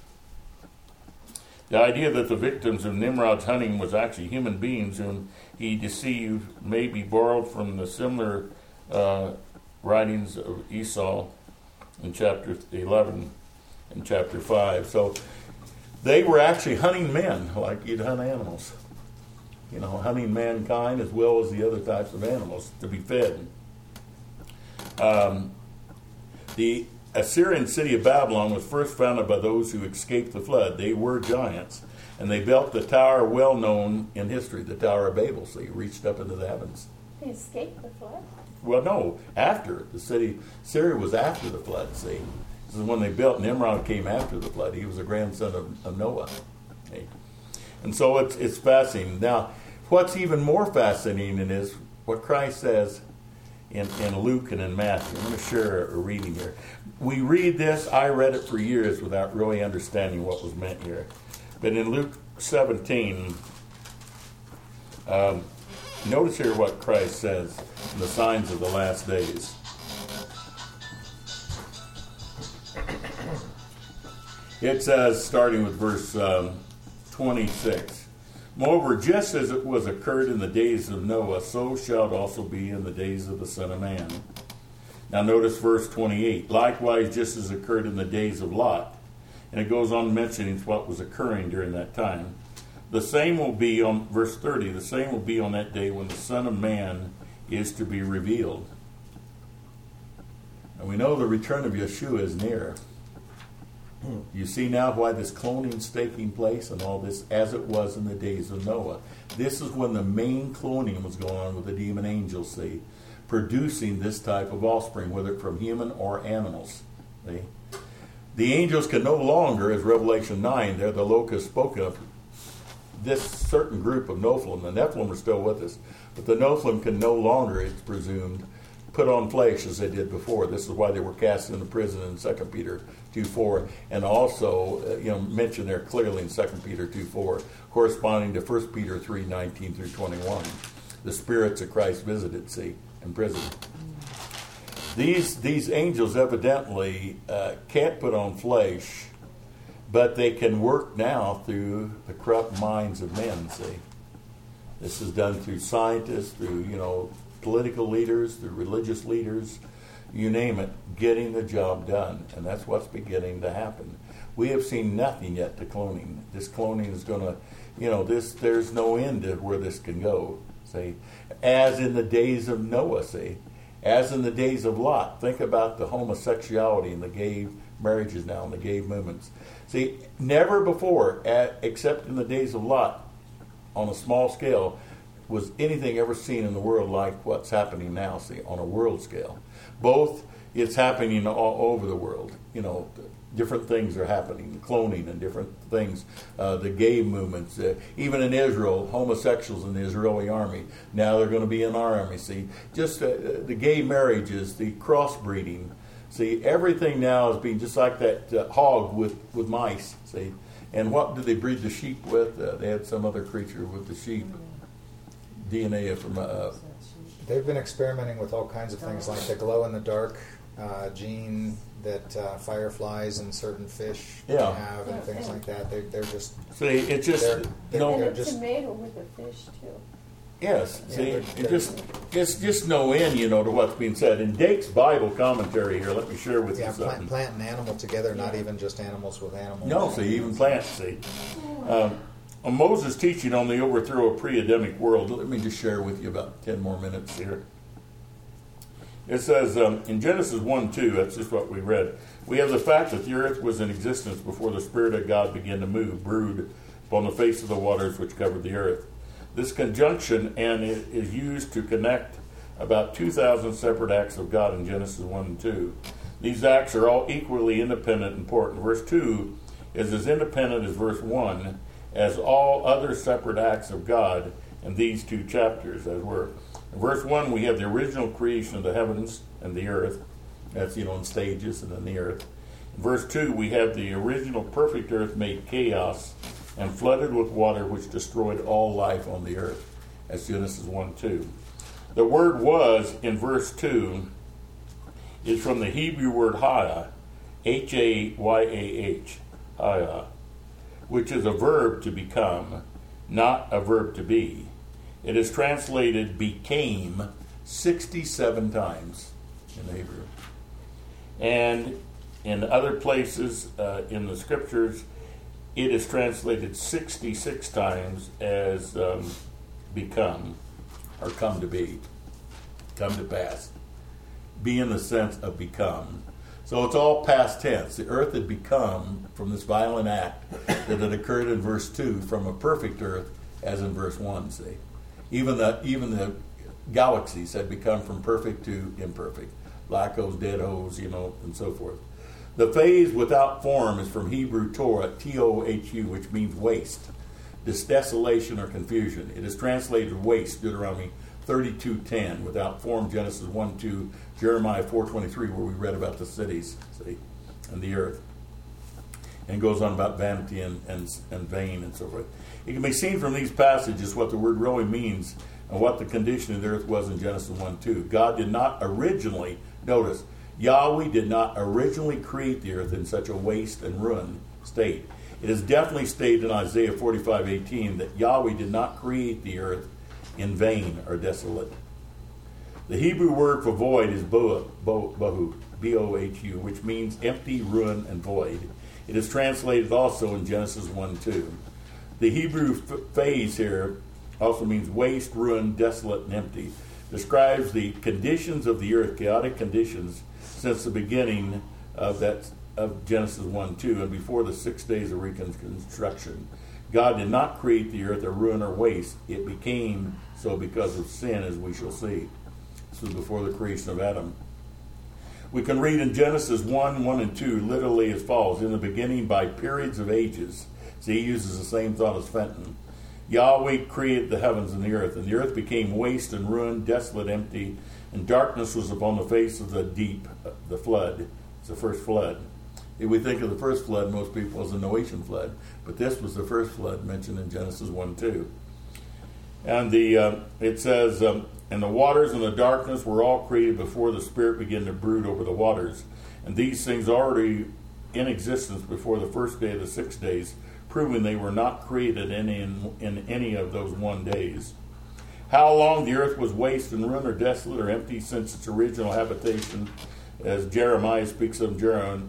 idea that the victims of Nimrod's hunting was actually human beings whom he deceived may be borrowed from the similar writings of Esau in chapter 11 and chapter 5. So they were actually hunting men like you'd hunt animals. Hunting mankind as well as the other types of animals to be fed. The Assyrian city of Babylon was first founded by those who escaped the flood. They were giants, and they built the tower well known in history, the Tower of Babel. So you reached up into the heavens. They escaped the flood? Well, no, after the city. Syria was after the flood, see. This is when they built. Nimrod came after the flood. He was a grandson of Noah. Okay. And so it's fascinating. Now, what's even more fascinating is what Christ says in Luke and in Matthew. I'm going to share a reading here. We read this. I read it for years without really understanding what was meant here. But in Luke 17, notice here what Christ says in the signs of the last days. It says, starting with verse 26, Moreover, just as it was occurred in the days of Noah, so shall it also be in the days of the Son of Man. Now notice verse 28. Likewise, just as occurred in the days of Lot. And it goes on mentioning what was occurring during that time. The same will be on, verse 30, the same will be on that day when the Son of Man is to be revealed. And we know the return of Yeshua is near. You see now why this cloning is taking place and all this, as it was in the days of Noah. This is when the main cloning was going on with the demon angels, see, producing this type of offspring, whether from human or animals. See? The angels can no longer, as Revelation 9, they're the locusts spoken of, this certain group of Nephilim, the Nephilim are still with us, but the Nephilim can no longer, it's presumed, put on flesh as they did before. This is why they were cast into prison in 2 Peter 2:4, and also mentioned there clearly in 2 Peter 2:4, corresponding to 1 Peter 3:19 through 21. The spirits of Christ visited, see, in prison. These angels evidently can't put on flesh, but they can work now through the corrupt minds of men, see. This is done through scientists, through, political leaders, through religious leaders, you name it, getting the job done. And that's what's beginning to happen. We have seen nothing yet to cloning. This cloning is going to, there's no end to where this can go, see. As in the days of Noah, see. As in the days of Lot. Think about the homosexuality and the gay marriages now and the gay movements. See, never before, except in the days of Lot, on a small scale, was anything ever seen in the world like what's happening now, see, on a world scale. Both, it's happening all over the world. Different things are happening, cloning and different things. The gay movements, even in Israel, homosexuals in the Israeli army, now they're going to be in our army, see. Just the gay marriages, the crossbreeding, see, everything now is being just like that hog with mice, see. And what did they breed the sheep with? They had some other creature with the sheep. DNA from... They've been experimenting with all kinds of things like the glow-in-the-dark gene that fireflies and certain fish have and things like that. They're just... See, it's just... And it's tomato with a fish, too. Yes, see, it's just no end, to what's being said. In Dake's Bible commentary here, let me share with you something. Plant and animal together, not even just animals with animals. No, see, even plants, see. On Moses' teaching on the overthrow of pre-Adamic world, let me just share with you about 10 more minutes here. It says, in Genesis 1:2, that's just what we read, we have the fact that the earth was in existence before the Spirit of God began to move, brood upon the face of the waters which covered the earth. This conjunction and it is used to connect about 2,000 separate acts of God in Genesis 1 and 2. These acts are all equally independent and important. Verse 2 is as independent as verse 1 as all other separate acts of God in these two chapters, as were. In verse 1, we have the original creation of the heavens and the earth. That's, in stages, and then the earth. In verse 2, we have the original perfect earth made chaos and flooded with water which destroyed all life on the earth. That's Genesis 1:2. The word was, in verse 2, is from the Hebrew word haya, H-A-Y-A-H, haya, which is a verb to become, not a verb to be. It is translated became 67 times in the Hebrew. And in other places in the scriptures, it is translated 66 times as become, or come to be, come to pass. Be in the sense of become. So it's all past tense. The earth had become, from this violent act that had occurred in verse 2, from a perfect earth, as in verse 1, see. Even the galaxies had become from perfect to imperfect. Lacos, deadhos, and so forth. The phase without form is from Hebrew Torah, T-O-H-U, which means waste. This desolation or confusion. It is translated waste, Deuteronomy 32:10, without form, Genesis 1:2, Jeremiah 4:23, where we read about the cities, see, and the earth. And goes on about vanity and vain and so forth. It can be seen from these passages what the word really means and what the condition of the earth was in Genesis 1:2. God did not originally, notice, Yahweh did not originally create the earth in such a waste and ruin state. It is definitely stated in Isaiah 45:18 that Yahweh did not create the earth in vain or desolate. The Hebrew word for void is bohu, B-O-H-U, which means empty, ruin, and void. It is translated also in Genesis 1:2. The Hebrew phase here also means waste, ruin, desolate, and empty. Describes the conditions of the earth, chaotic conditions, since the beginning of Genesis 1:2 and before the 6 days of reconstruction. God did not create the earth a ruin or waste. It became so because of sin, as we shall see. This was before the creation of Adam. We can read in Genesis 1:1 and 2 literally as follows: in the beginning by periods of ages. See, he uses the same thought as Fenton. Yahweh created the heavens and the earth became waste and ruined, desolate, empty, and darkness was upon the face of the deep, the flood. It's the first flood. If we think of the first flood, most people as a Noachian flood, but this was the first flood mentioned in Genesis 1:2. And it says, and the waters and the darkness were all created before the Spirit began to brood over the waters. And these things already in existence before the first day of the 6 days, proving they were not created in any of those 1 days. How long the earth was waste and ruined or desolate or empty since its original habitation, as Jeremiah speaks of Jeremiah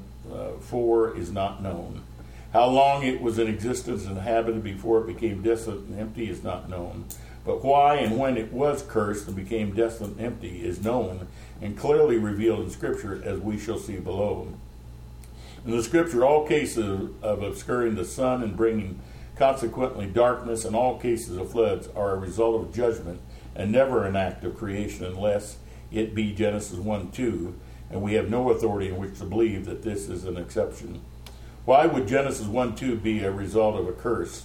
4, is not known. How long it was in existence and inhabited before it became desolate and empty is not known. But why and when it was cursed and became desolate and empty is known and clearly revealed in Scripture, as we shall see below. In the Scripture, all cases of obscuring the sun and bringing consequently darkness and all cases of floods are a result of judgment and never an act of creation, unless it be Genesis 1:2, and we have no authority in which to believe that this is an exception. Why would Genesis 1:2 be a result of a curse?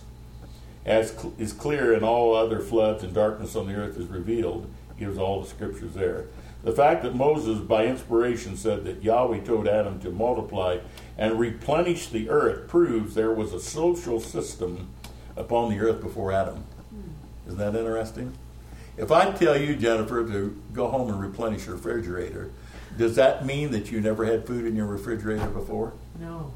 As is clear in all other floods and darkness on the earth is revealed, gives all the Scriptures there. The fact that Moses, by inspiration, said that Yahweh told Adam to multiply and replenish the earth proves there was a social system upon the earth before Adam. Isn't that interesting? If I tell you, Jennifer, to go home and replenish your refrigerator, does that mean that you never had food in your refrigerator before? No.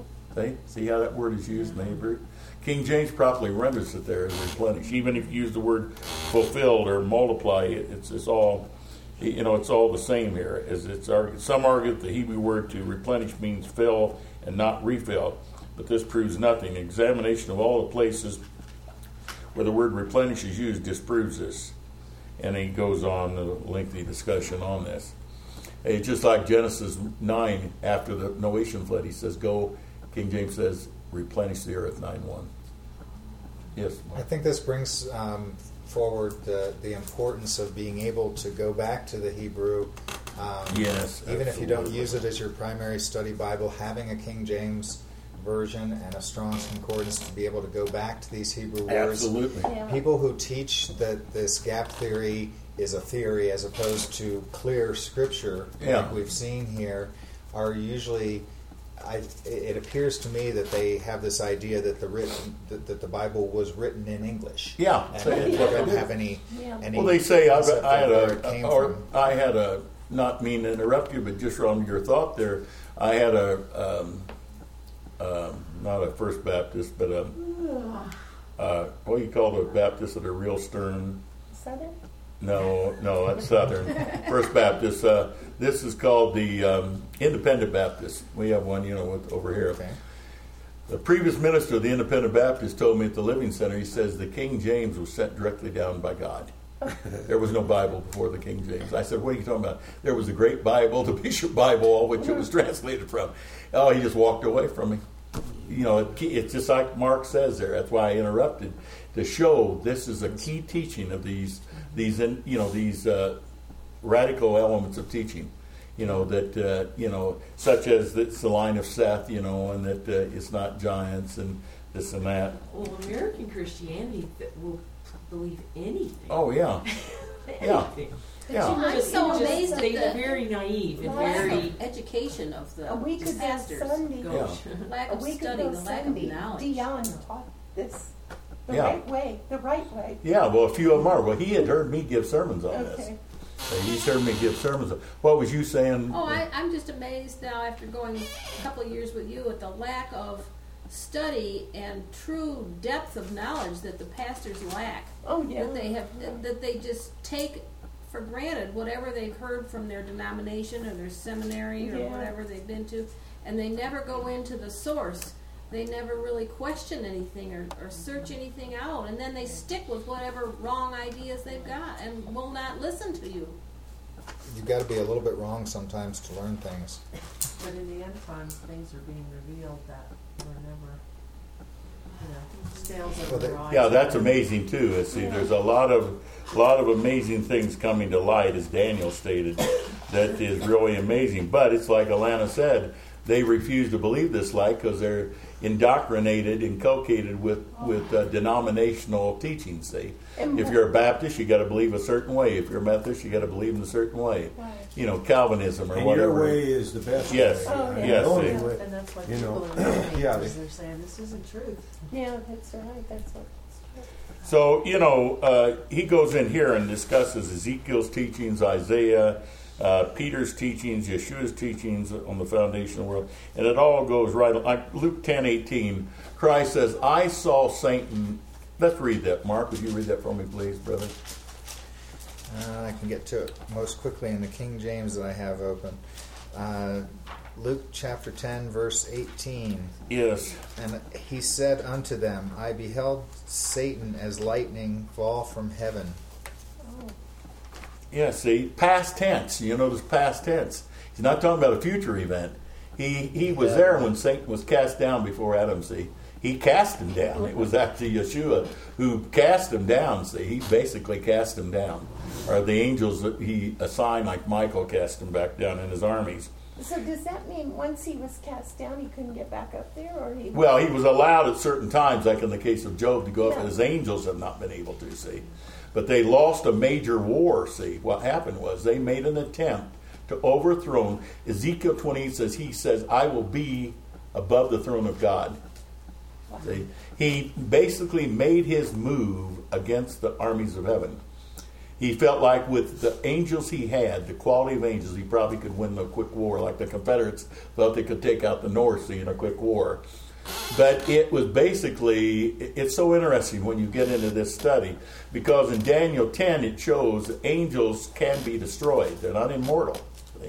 See how that word is used in Hebrew? King James properly renders it there as replenish. Even if you use the word fulfilled or multiply, it's all, it's all the same here. As it's argued, some argue that the Hebrew word to replenish means fill and not refill, but this proves nothing. Examination of all the places where the word replenish is used disproves this. And he goes on a lengthy discussion on this. It's just like Genesis 9 after the Noachian flood. He says, go, King James says, replenish the earth, 9:1. Yes, Mark. I think this brings forward the importance of being able to go back to the Hebrew. Yes, even if you don't use it as your primary study Bible, having a King James version and a Strong's Concordance to be able to go back to these Hebrew words. Absolutely. Yeah. People who teach that this gap theory is a theory as opposed to clear Scripture, like we've seen here, are usually... it appears to me that they have this idea that the Bible was written in English. Yeah, and they don't have any. Well, they say I had from. a not mean to interrupt you, but just on your thought there, I had not a First Baptist, but what do you call the Baptists that are real stern? Southern? No, that's Southern. First Baptist. This is called the Independent Baptist. We have one, over here. Okay. The previous minister of the Independent Baptist told me at the Living Center, he says the King James was sent directly down by God. There was no Bible before the King James. I said, what are you talking about? There was the Great Bible, the Bishop Bible, all which it was translated from. Oh, he just walked away from me. It's just like Mark says there. That's why I interrupted, to show this is a key teaching of these radical elements of teaching. Such as it's the line of Seth, and that it's not giants and this and that. Well, American Christianity will believe anything. Oh, yeah. Yeah. Yeah. I'm so amazed at They're the very naive and lack very... of education of the A week ago pastors. Sunday, Lack a of week study, ago the lack Sunday, of knowledge. Dion taught this the Yeah. right way. Yeah, well, a few of them are. Well, he had heard me give sermons on this. Okay. He's heard me give sermons. What was you saying? Oh, I'm just amazed now after going a couple of years with you at the lack of study and true depth of knowledge that the pastors lack. Oh, yeah. That they just take for granted whatever they've heard from their denomination or their seminary or whatever they've been to, and they never go into the source. They never really question anything or search anything out, and then they stick with whatever wrong ideas they've got and will not listen to you. You've got to be a little bit wrong sometimes to learn things. But in the end times, things are being revealed that were never, scales over the rise. Yeah, that's amazing too. See, there's a lot of amazing things coming to light, as Daniel stated. That is really amazing. But it's like Alana said, they refuse to believe this lie because they're indoctrinated, inculcated with denominational teachings. See, if you're a Baptist, you got to believe a certain way. If you're a Methodist, you got to believe in a certain way. Right. You know, Calvinism or And whatever. your way is the best Yes. way. Oh, yeah. Yes. The only see. way. And that's why You know, people are leaving yeah, because they're saying this isn't truth. Yeah, that's right. That's what. So, he goes in here and discusses Ezekiel's teachings, Isaiah, Peter's teachings, Yeshua's teachings on the foundation of the world. And it all goes right, like Luke 10:18, Christ says, I saw Satan. Let's read that. Mark, would you read that for me, please, brother? I can get to it most quickly in the King James that I have open. Luke chapter 10, verse 18. Yes. And he said unto them, I beheld Satan as lightning fall from heaven. Oh, Yeah, see, past tense. You notice past tense. He's not talking about a future event. He was there when Satan was cast down before Adam, see. He cast him down. It was actually Yeshua who cast him down, see. He basically cast him down. Or the angels that he assigned, like Michael, cast him back down in his armies. so does that mean once he was cast down, he couldn't get back up there, or he? Well, he was allowed at certain times, like in the case of Job, to go up, and his angels have not been able to, see. But they lost a major war, see. What happened was they made an attempt to overthrow him. Ezekiel 28 says, he says, I will be above the throne of God. See? He basically made his move against the armies of heaven. He felt like with the angels he had, the quality of angels, he probably could win a quick war, like the Confederates thought they could take out the North Sea in a quick war. But it was basically, it's so interesting when you get into this study, because in Daniel 10 it shows that angels can be destroyed. They're not immortal.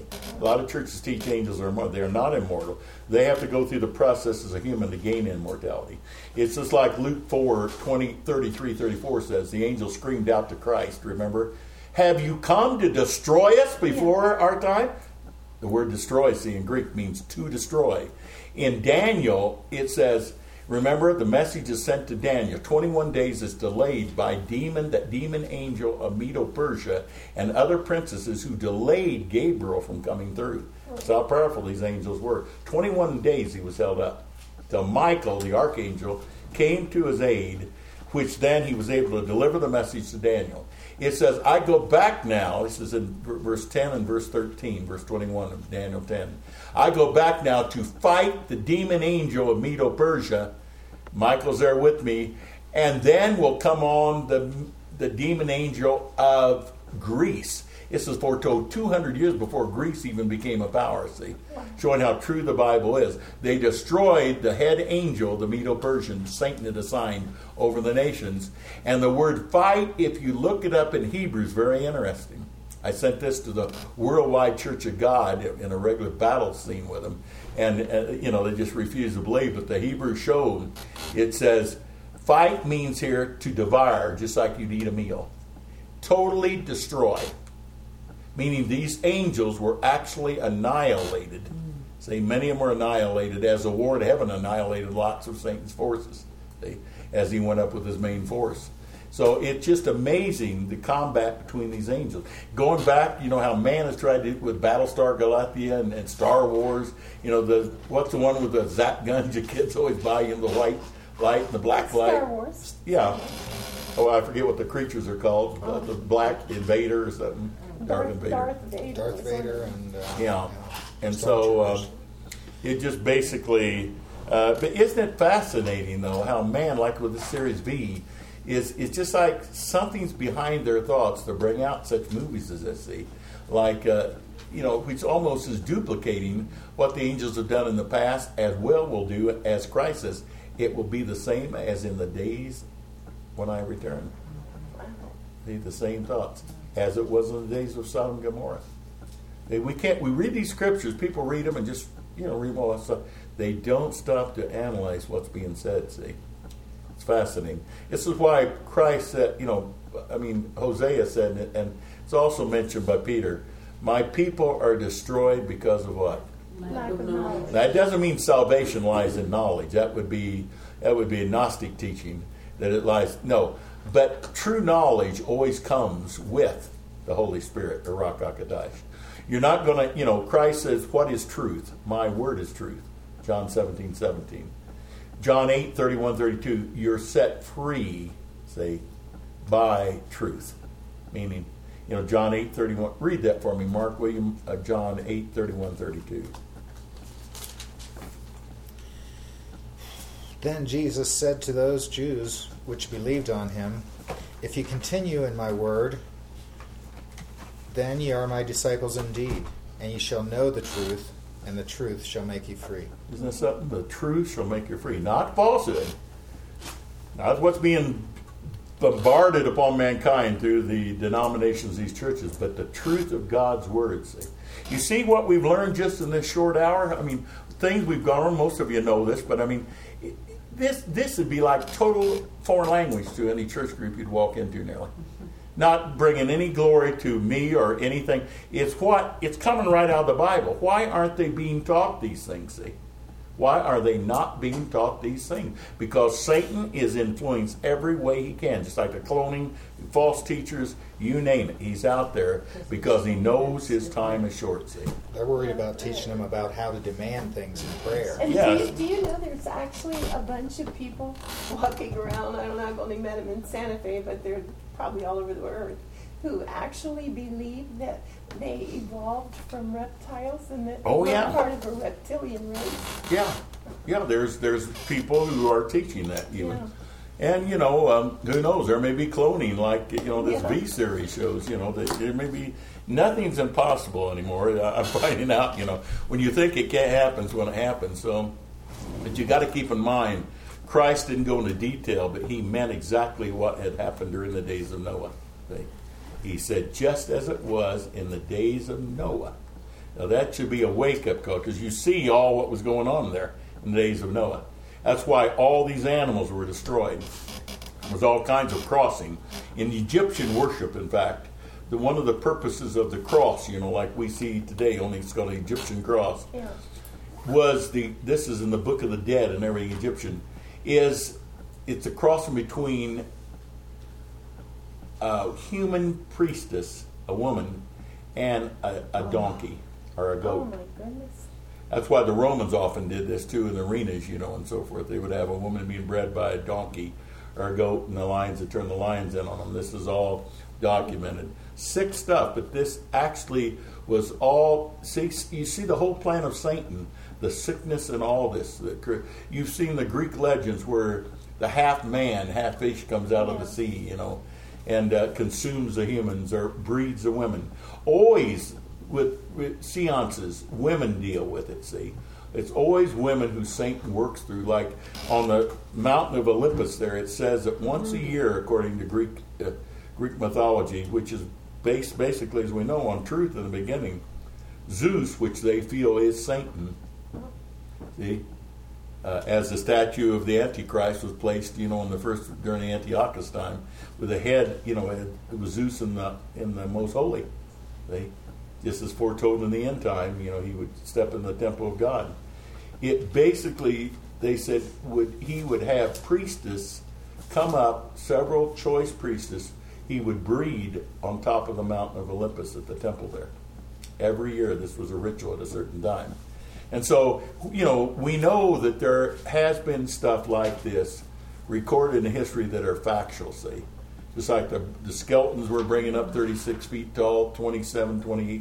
A lot of churches teach angels are immortal. They're not immortal. They have to go through the process as a human to gain immortality. It's just like Luke 4, 33, 34 says, the angel screamed out to Christ, remember? Have you come to destroy us before our time? The word destroy, see, in Greek means to destroy. In Daniel, it says, remember, the message is sent to Daniel. 21 days is delayed by that demon angel of Medo-Persia and other princesses who delayed Gabriel from coming through. That's how powerful these angels were. 21 days he was held up. Till Michael, the archangel, came to his aid, which then he was able to deliver the message to Daniel. It says, I go back now, this is in verse 10 and verse 13, verse 21 of Daniel 10. I go back now to fight the demon angel of Medo-Persia. Michael's there with me. And then will come on the demon angel of Greece. This is foretold 200 years before Greece even became a power, see? Showing how true the Bible is. They destroyed the head angel, the Medo-Persian, Satan had assigned over the nations. And the word fight, if you look it up in Hebrew, is very interesting. I sent this to the Worldwide Church of God in a regular battle scene with them. And, they just refuse to believe. But the Hebrew showed, it says, fight means here to devour, just like you'd eat a meal. Totally destroy. Meaning these angels were actually annihilated. Say, many of them were annihilated as the war to heaven annihilated lots of Satan's forces, as he went up with his main force. So it's just amazing the combat between these angels. Going back, how man has tried to do with Battlestar Galactica and Star Wars. What's the one with the zap guns your kids always buy, the white light and the black light? Star Wars. Yeah. Oh, I forget what the creatures are called. The black invader or something. Darth Invader. Darth Vader and... And so it just basically... but isn't it fascinating, though, how man, like with the Series V, it's just like something's behind their thoughts to bring out such movies as this, see? Like, which almost is duplicating what the angels have done in the past, as well will do as Christ says. It will be the same as in the days when I return. The same thoughts as it was in the days of Sodom and Gomorrah. We read these scriptures, people read them and just, read all that stuff. They don't stop to analyze what's being said, see. It's fascinating. This is why Christ said, Hosea said, and it's also mentioned by Peter, my people are destroyed because of what? Lack of knowledge. That doesn't mean salvation lies in knowledge. That would be a Gnostic teaching, that it lies. No. But true knowledge always comes with the Holy Spirit, the Ruach HaKodesh. You're not going to, Christ says, what is truth? My word is truth. John 17:17. John 8:31-32, you're set free, say, by truth. Meaning, John 8:31. Read that for me, Mark William. John 8:31-32. Then Jesus said to those Jews which believed on him, if ye continue in my word, then ye are my disciples indeed, and ye shall know the truth, and the truth shall make you free. Isn't that something? The truth shall make you free. Not falsehood. Not what's being bombarded upon mankind through the denominations, these churches, but the truth of God's words. You see what we've learned just in this short hour? I mean, things we've gone on, most of you know this, but I mean, this would be like total foreign language to any church group you'd walk into nearly. Not bringing any glory to me or anything. It's coming right out of the Bible. Why aren't they being taught these things, see? Why are they not being taught these things? Because Satan is influenced every way he can. Just like the cloning, false teachers, you name it. He's out there because he knows his time is short, see? They're worried about teaching them about how to demand things in prayer. And Yes. do you know there's actually a bunch of people walking around, I don't know, I've only met them in Santa Fe, but they're probably all over the earth, who actually believe that they evolved from reptiles and that they're part of a reptilian race. Yeah. There's people who are teaching that even. Yeah. And, who knows? There may be cloning like, this Yeah. V-series shows, there may be, nothing's impossible anymore. I'm finding out, when you think it can't happen, it's when it happens. So, but you got to keep in mind, Christ didn't go into detail, but he meant exactly what had happened during the days of Noah. See? He said, just as it was in the days of Noah. Now that should be a wake-up call, because you see all what was going on there in the days of Noah. That's why all these animals were destroyed. There was all kinds of crossing. In Egyptian worship, in fact, one of the purposes of the cross, like we see today, only it's called an Egyptian cross, this is in the Book of the Dead and every Egyptian, it's a crossing between a human priestess, a woman, and a donkey or a goat. Oh my goodness. That's why the Romans often did this too in the arenas, and so forth. They would have a woman being bred by a donkey or a goat, and the lions would turn the lions in on them. This is all documented. Sick stuff, but this actually was all. See, you see the whole plan of Satan, the sickness and all this. You've seen the Greek legends where the half man, half fish comes out of the sea, and consumes the humans or breeds the women. Always with seances, women deal with it, see. It's always women who Satan works through. Like on the mountain of Olympus there, it says that once a year, according to Greek mythology, which is based basically, as we know, on truth in the beginning, Zeus, which they feel is Satan, see, as the statue of the Antichrist was placed, during the Antiochus time, with a head, it was Zeus in the most holy. See? Just as foretold in the end time, he would step in the temple of God. It basically, they said, he would have priestess come up, several choice priestess. He would breed on top of the mountain of Olympus at the temple there. Every year, this was a ritual at a certain time. And so, we know that there has been stuff like this recorded in history that are factual, see. Just like the skeletons we're bringing up 36 feet tall, 27, 28,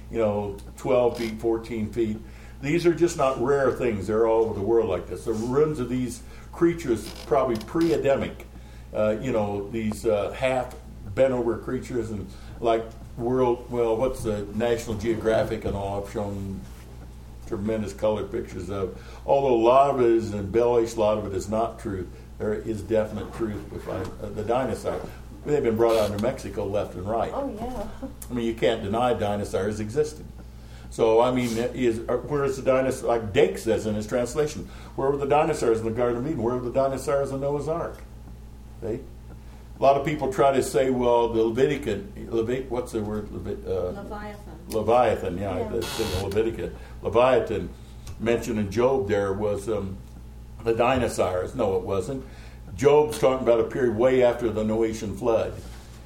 12 feet, 14 feet. These are just not rare things. They're all over the world like this. The ruins of these creatures, probably pre-Adamic, these half bent-over creatures, and like what's the National Geographic and all, I've shown tremendous colored pictures of. Although a lot of it is embellished, a lot of it is not true. There is definite truth behind the dinosaurs. They've been brought out of New Mexico left and right. Oh, yeah. I mean, you can't deny dinosaurs existed. So, I mean, where is the dinosaur? Like Dake says in his translation, where were the dinosaurs in the Garden of Eden? Where were the dinosaurs in Noah's Ark? See? A lot of people try to say, well, the what's the word? Leviathan. Leviathan, that's in Leviticus. Leviathan, mentioned in Job there, was the dinosaurs. No, it wasn't. Job's talking about a period way after the Noachian flood.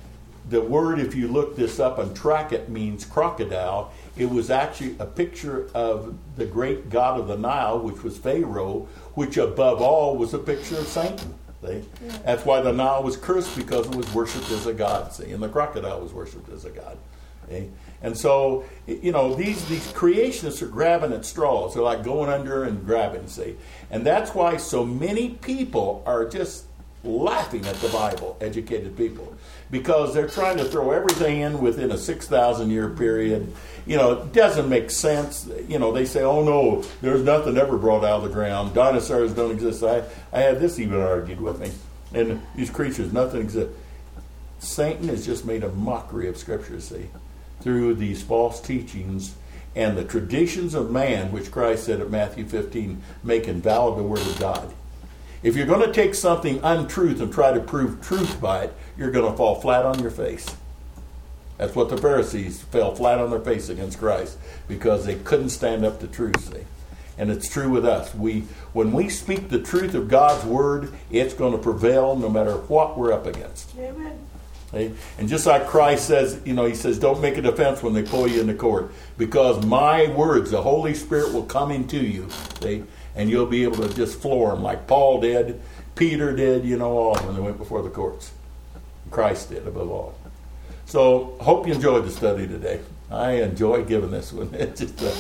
the word, if you look this up and track it, means crocodile. It was actually a picture of the great god of the Nile, which was Pharaoh, which above all was a picture of Satan. See? Yeah. That's why the Nile was cursed, because it was worshipped as a god. See? And the crocodile was worshipped as a god. See? And so, these creationists are grabbing at straws. They're like going under and grabbing, see? And that's why so many people are just laughing at the Bible, educated people, because they're trying to throw everything in within a 6,000-year period. It doesn't make sense. They say, oh no, there's nothing ever brought out of the ground. Dinosaurs don't exist. I had this even argued with me. And these creatures, nothing exists. Satan has just made a mockery of Scripture, see, through these false teachings and the traditions of man, which Christ said at Matthew 15, make invalid the Word of God. If you're going to take something untruth and try to prove truth by it, you're going to fall flat on your face. That's what the Pharisees fell flat on their face against Christ, because they couldn't stand up to truth. See? And it's true with us. When we speak the truth of God's Word, it's going to prevail no matter what we're up against. Amen. See? And just like Christ says, he says, don't make a defense when they pull you into court, because my words, the Holy Spirit, will come into you. See? And you'll be able to just floor them like Paul did, Peter did, all when they went before the courts. Christ did, above all. So, hope you enjoyed the study today. I enjoy giving this one. I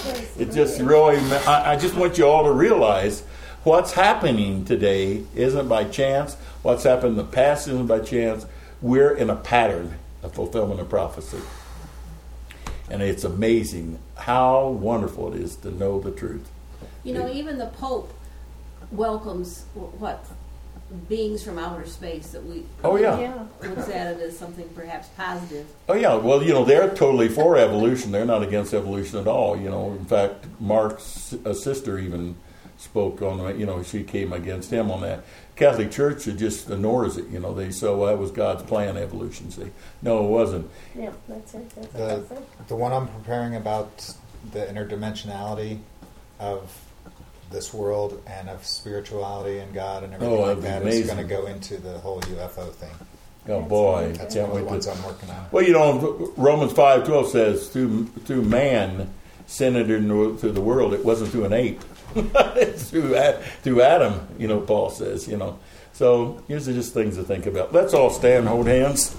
just want you all to realize what's happening today isn't by chance. What's happened in the past isn't by chance. We're in a pattern of fulfillment of prophecy. And it's amazing how wonderful it is to know the truth. Even the Pope welcomes beings from outer space that we looks at it as something perhaps positive. Oh yeah, well they're totally for evolution. They're not against evolution at all. In fact, Mark's sister even spoke on that. She came against him on that. Catholic Church just ignores it. They say, well, that was God's plan, evolution. See, no, it wasn't. Yeah, that's it. The one I'm preparing about the interdimensionality of this world and of spirituality and God and everything like that is going to go into the whole UFO thing. Oh boy, that's one of the ones I'm working on. Well, Romans 5:12 says through man sin entered into the world. It wasn't through an ape. It's through Adam. Paul says. So here's just things to think about. Let's all stand, hold hands.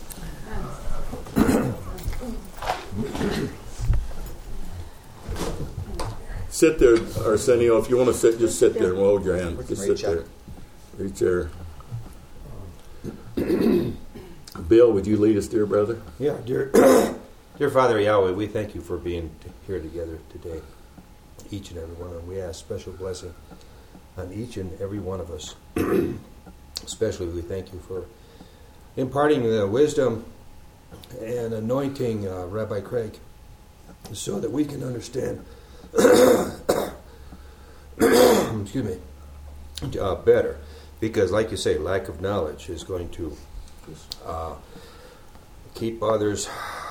Sit there, Arsenio. If you want to sit, just sit there and hold your hand. Just sit there. Reach there. Bill, would you lead us, dear brother? Yeah, dear Father Yahweh, we thank you for being here together today, each and every one. And we ask special blessing on each and every one of us. Especially, we thank you for imparting the wisdom and anointing Rabbi Craig, so that we can understand. Excuse me. Better, because, like you say, lack of knowledge is going to keep others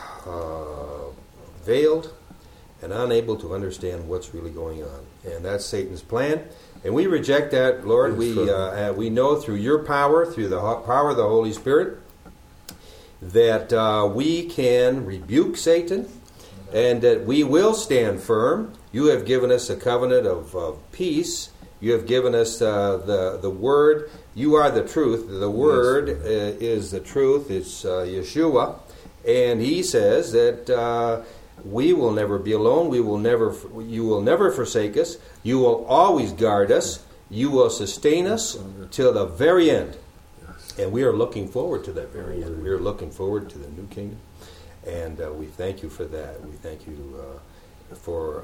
veiled and unable to understand what's really going on, and that's Satan's plan. And we reject that, Lord. We know through your power, through the power of the Holy Spirit, that we can rebuke Satan, and that we will stand firm. You have given us a covenant of peace. You have given us the Word. You are the truth. The Word is the truth. It's Yeshua. And He says that we will never be alone. You will never forsake us. You will always guard us. You will sustain us till the very end. And we are looking forward to that very end. We are looking forward to the new kingdom. And we thank you for that. We thank you for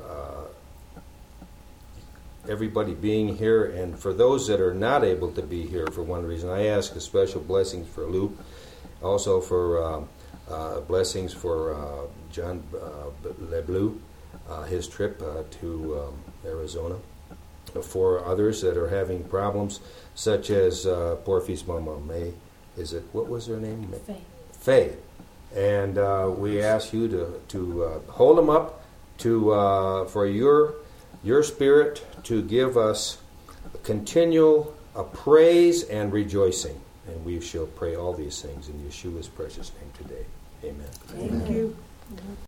everybody being here. And for those that are not able to be here for one reason, I ask a special blessings for Lou. Also for blessings for John LeBleu, his trip to Arizona. For others that are having problems, such as Porfis Mama May. What was her name? Faye. And we ask you to hold them up for your spirit to give us continual praise and rejoicing And we shall pray all these things in Yeshua's precious name today. Amen. Thank you.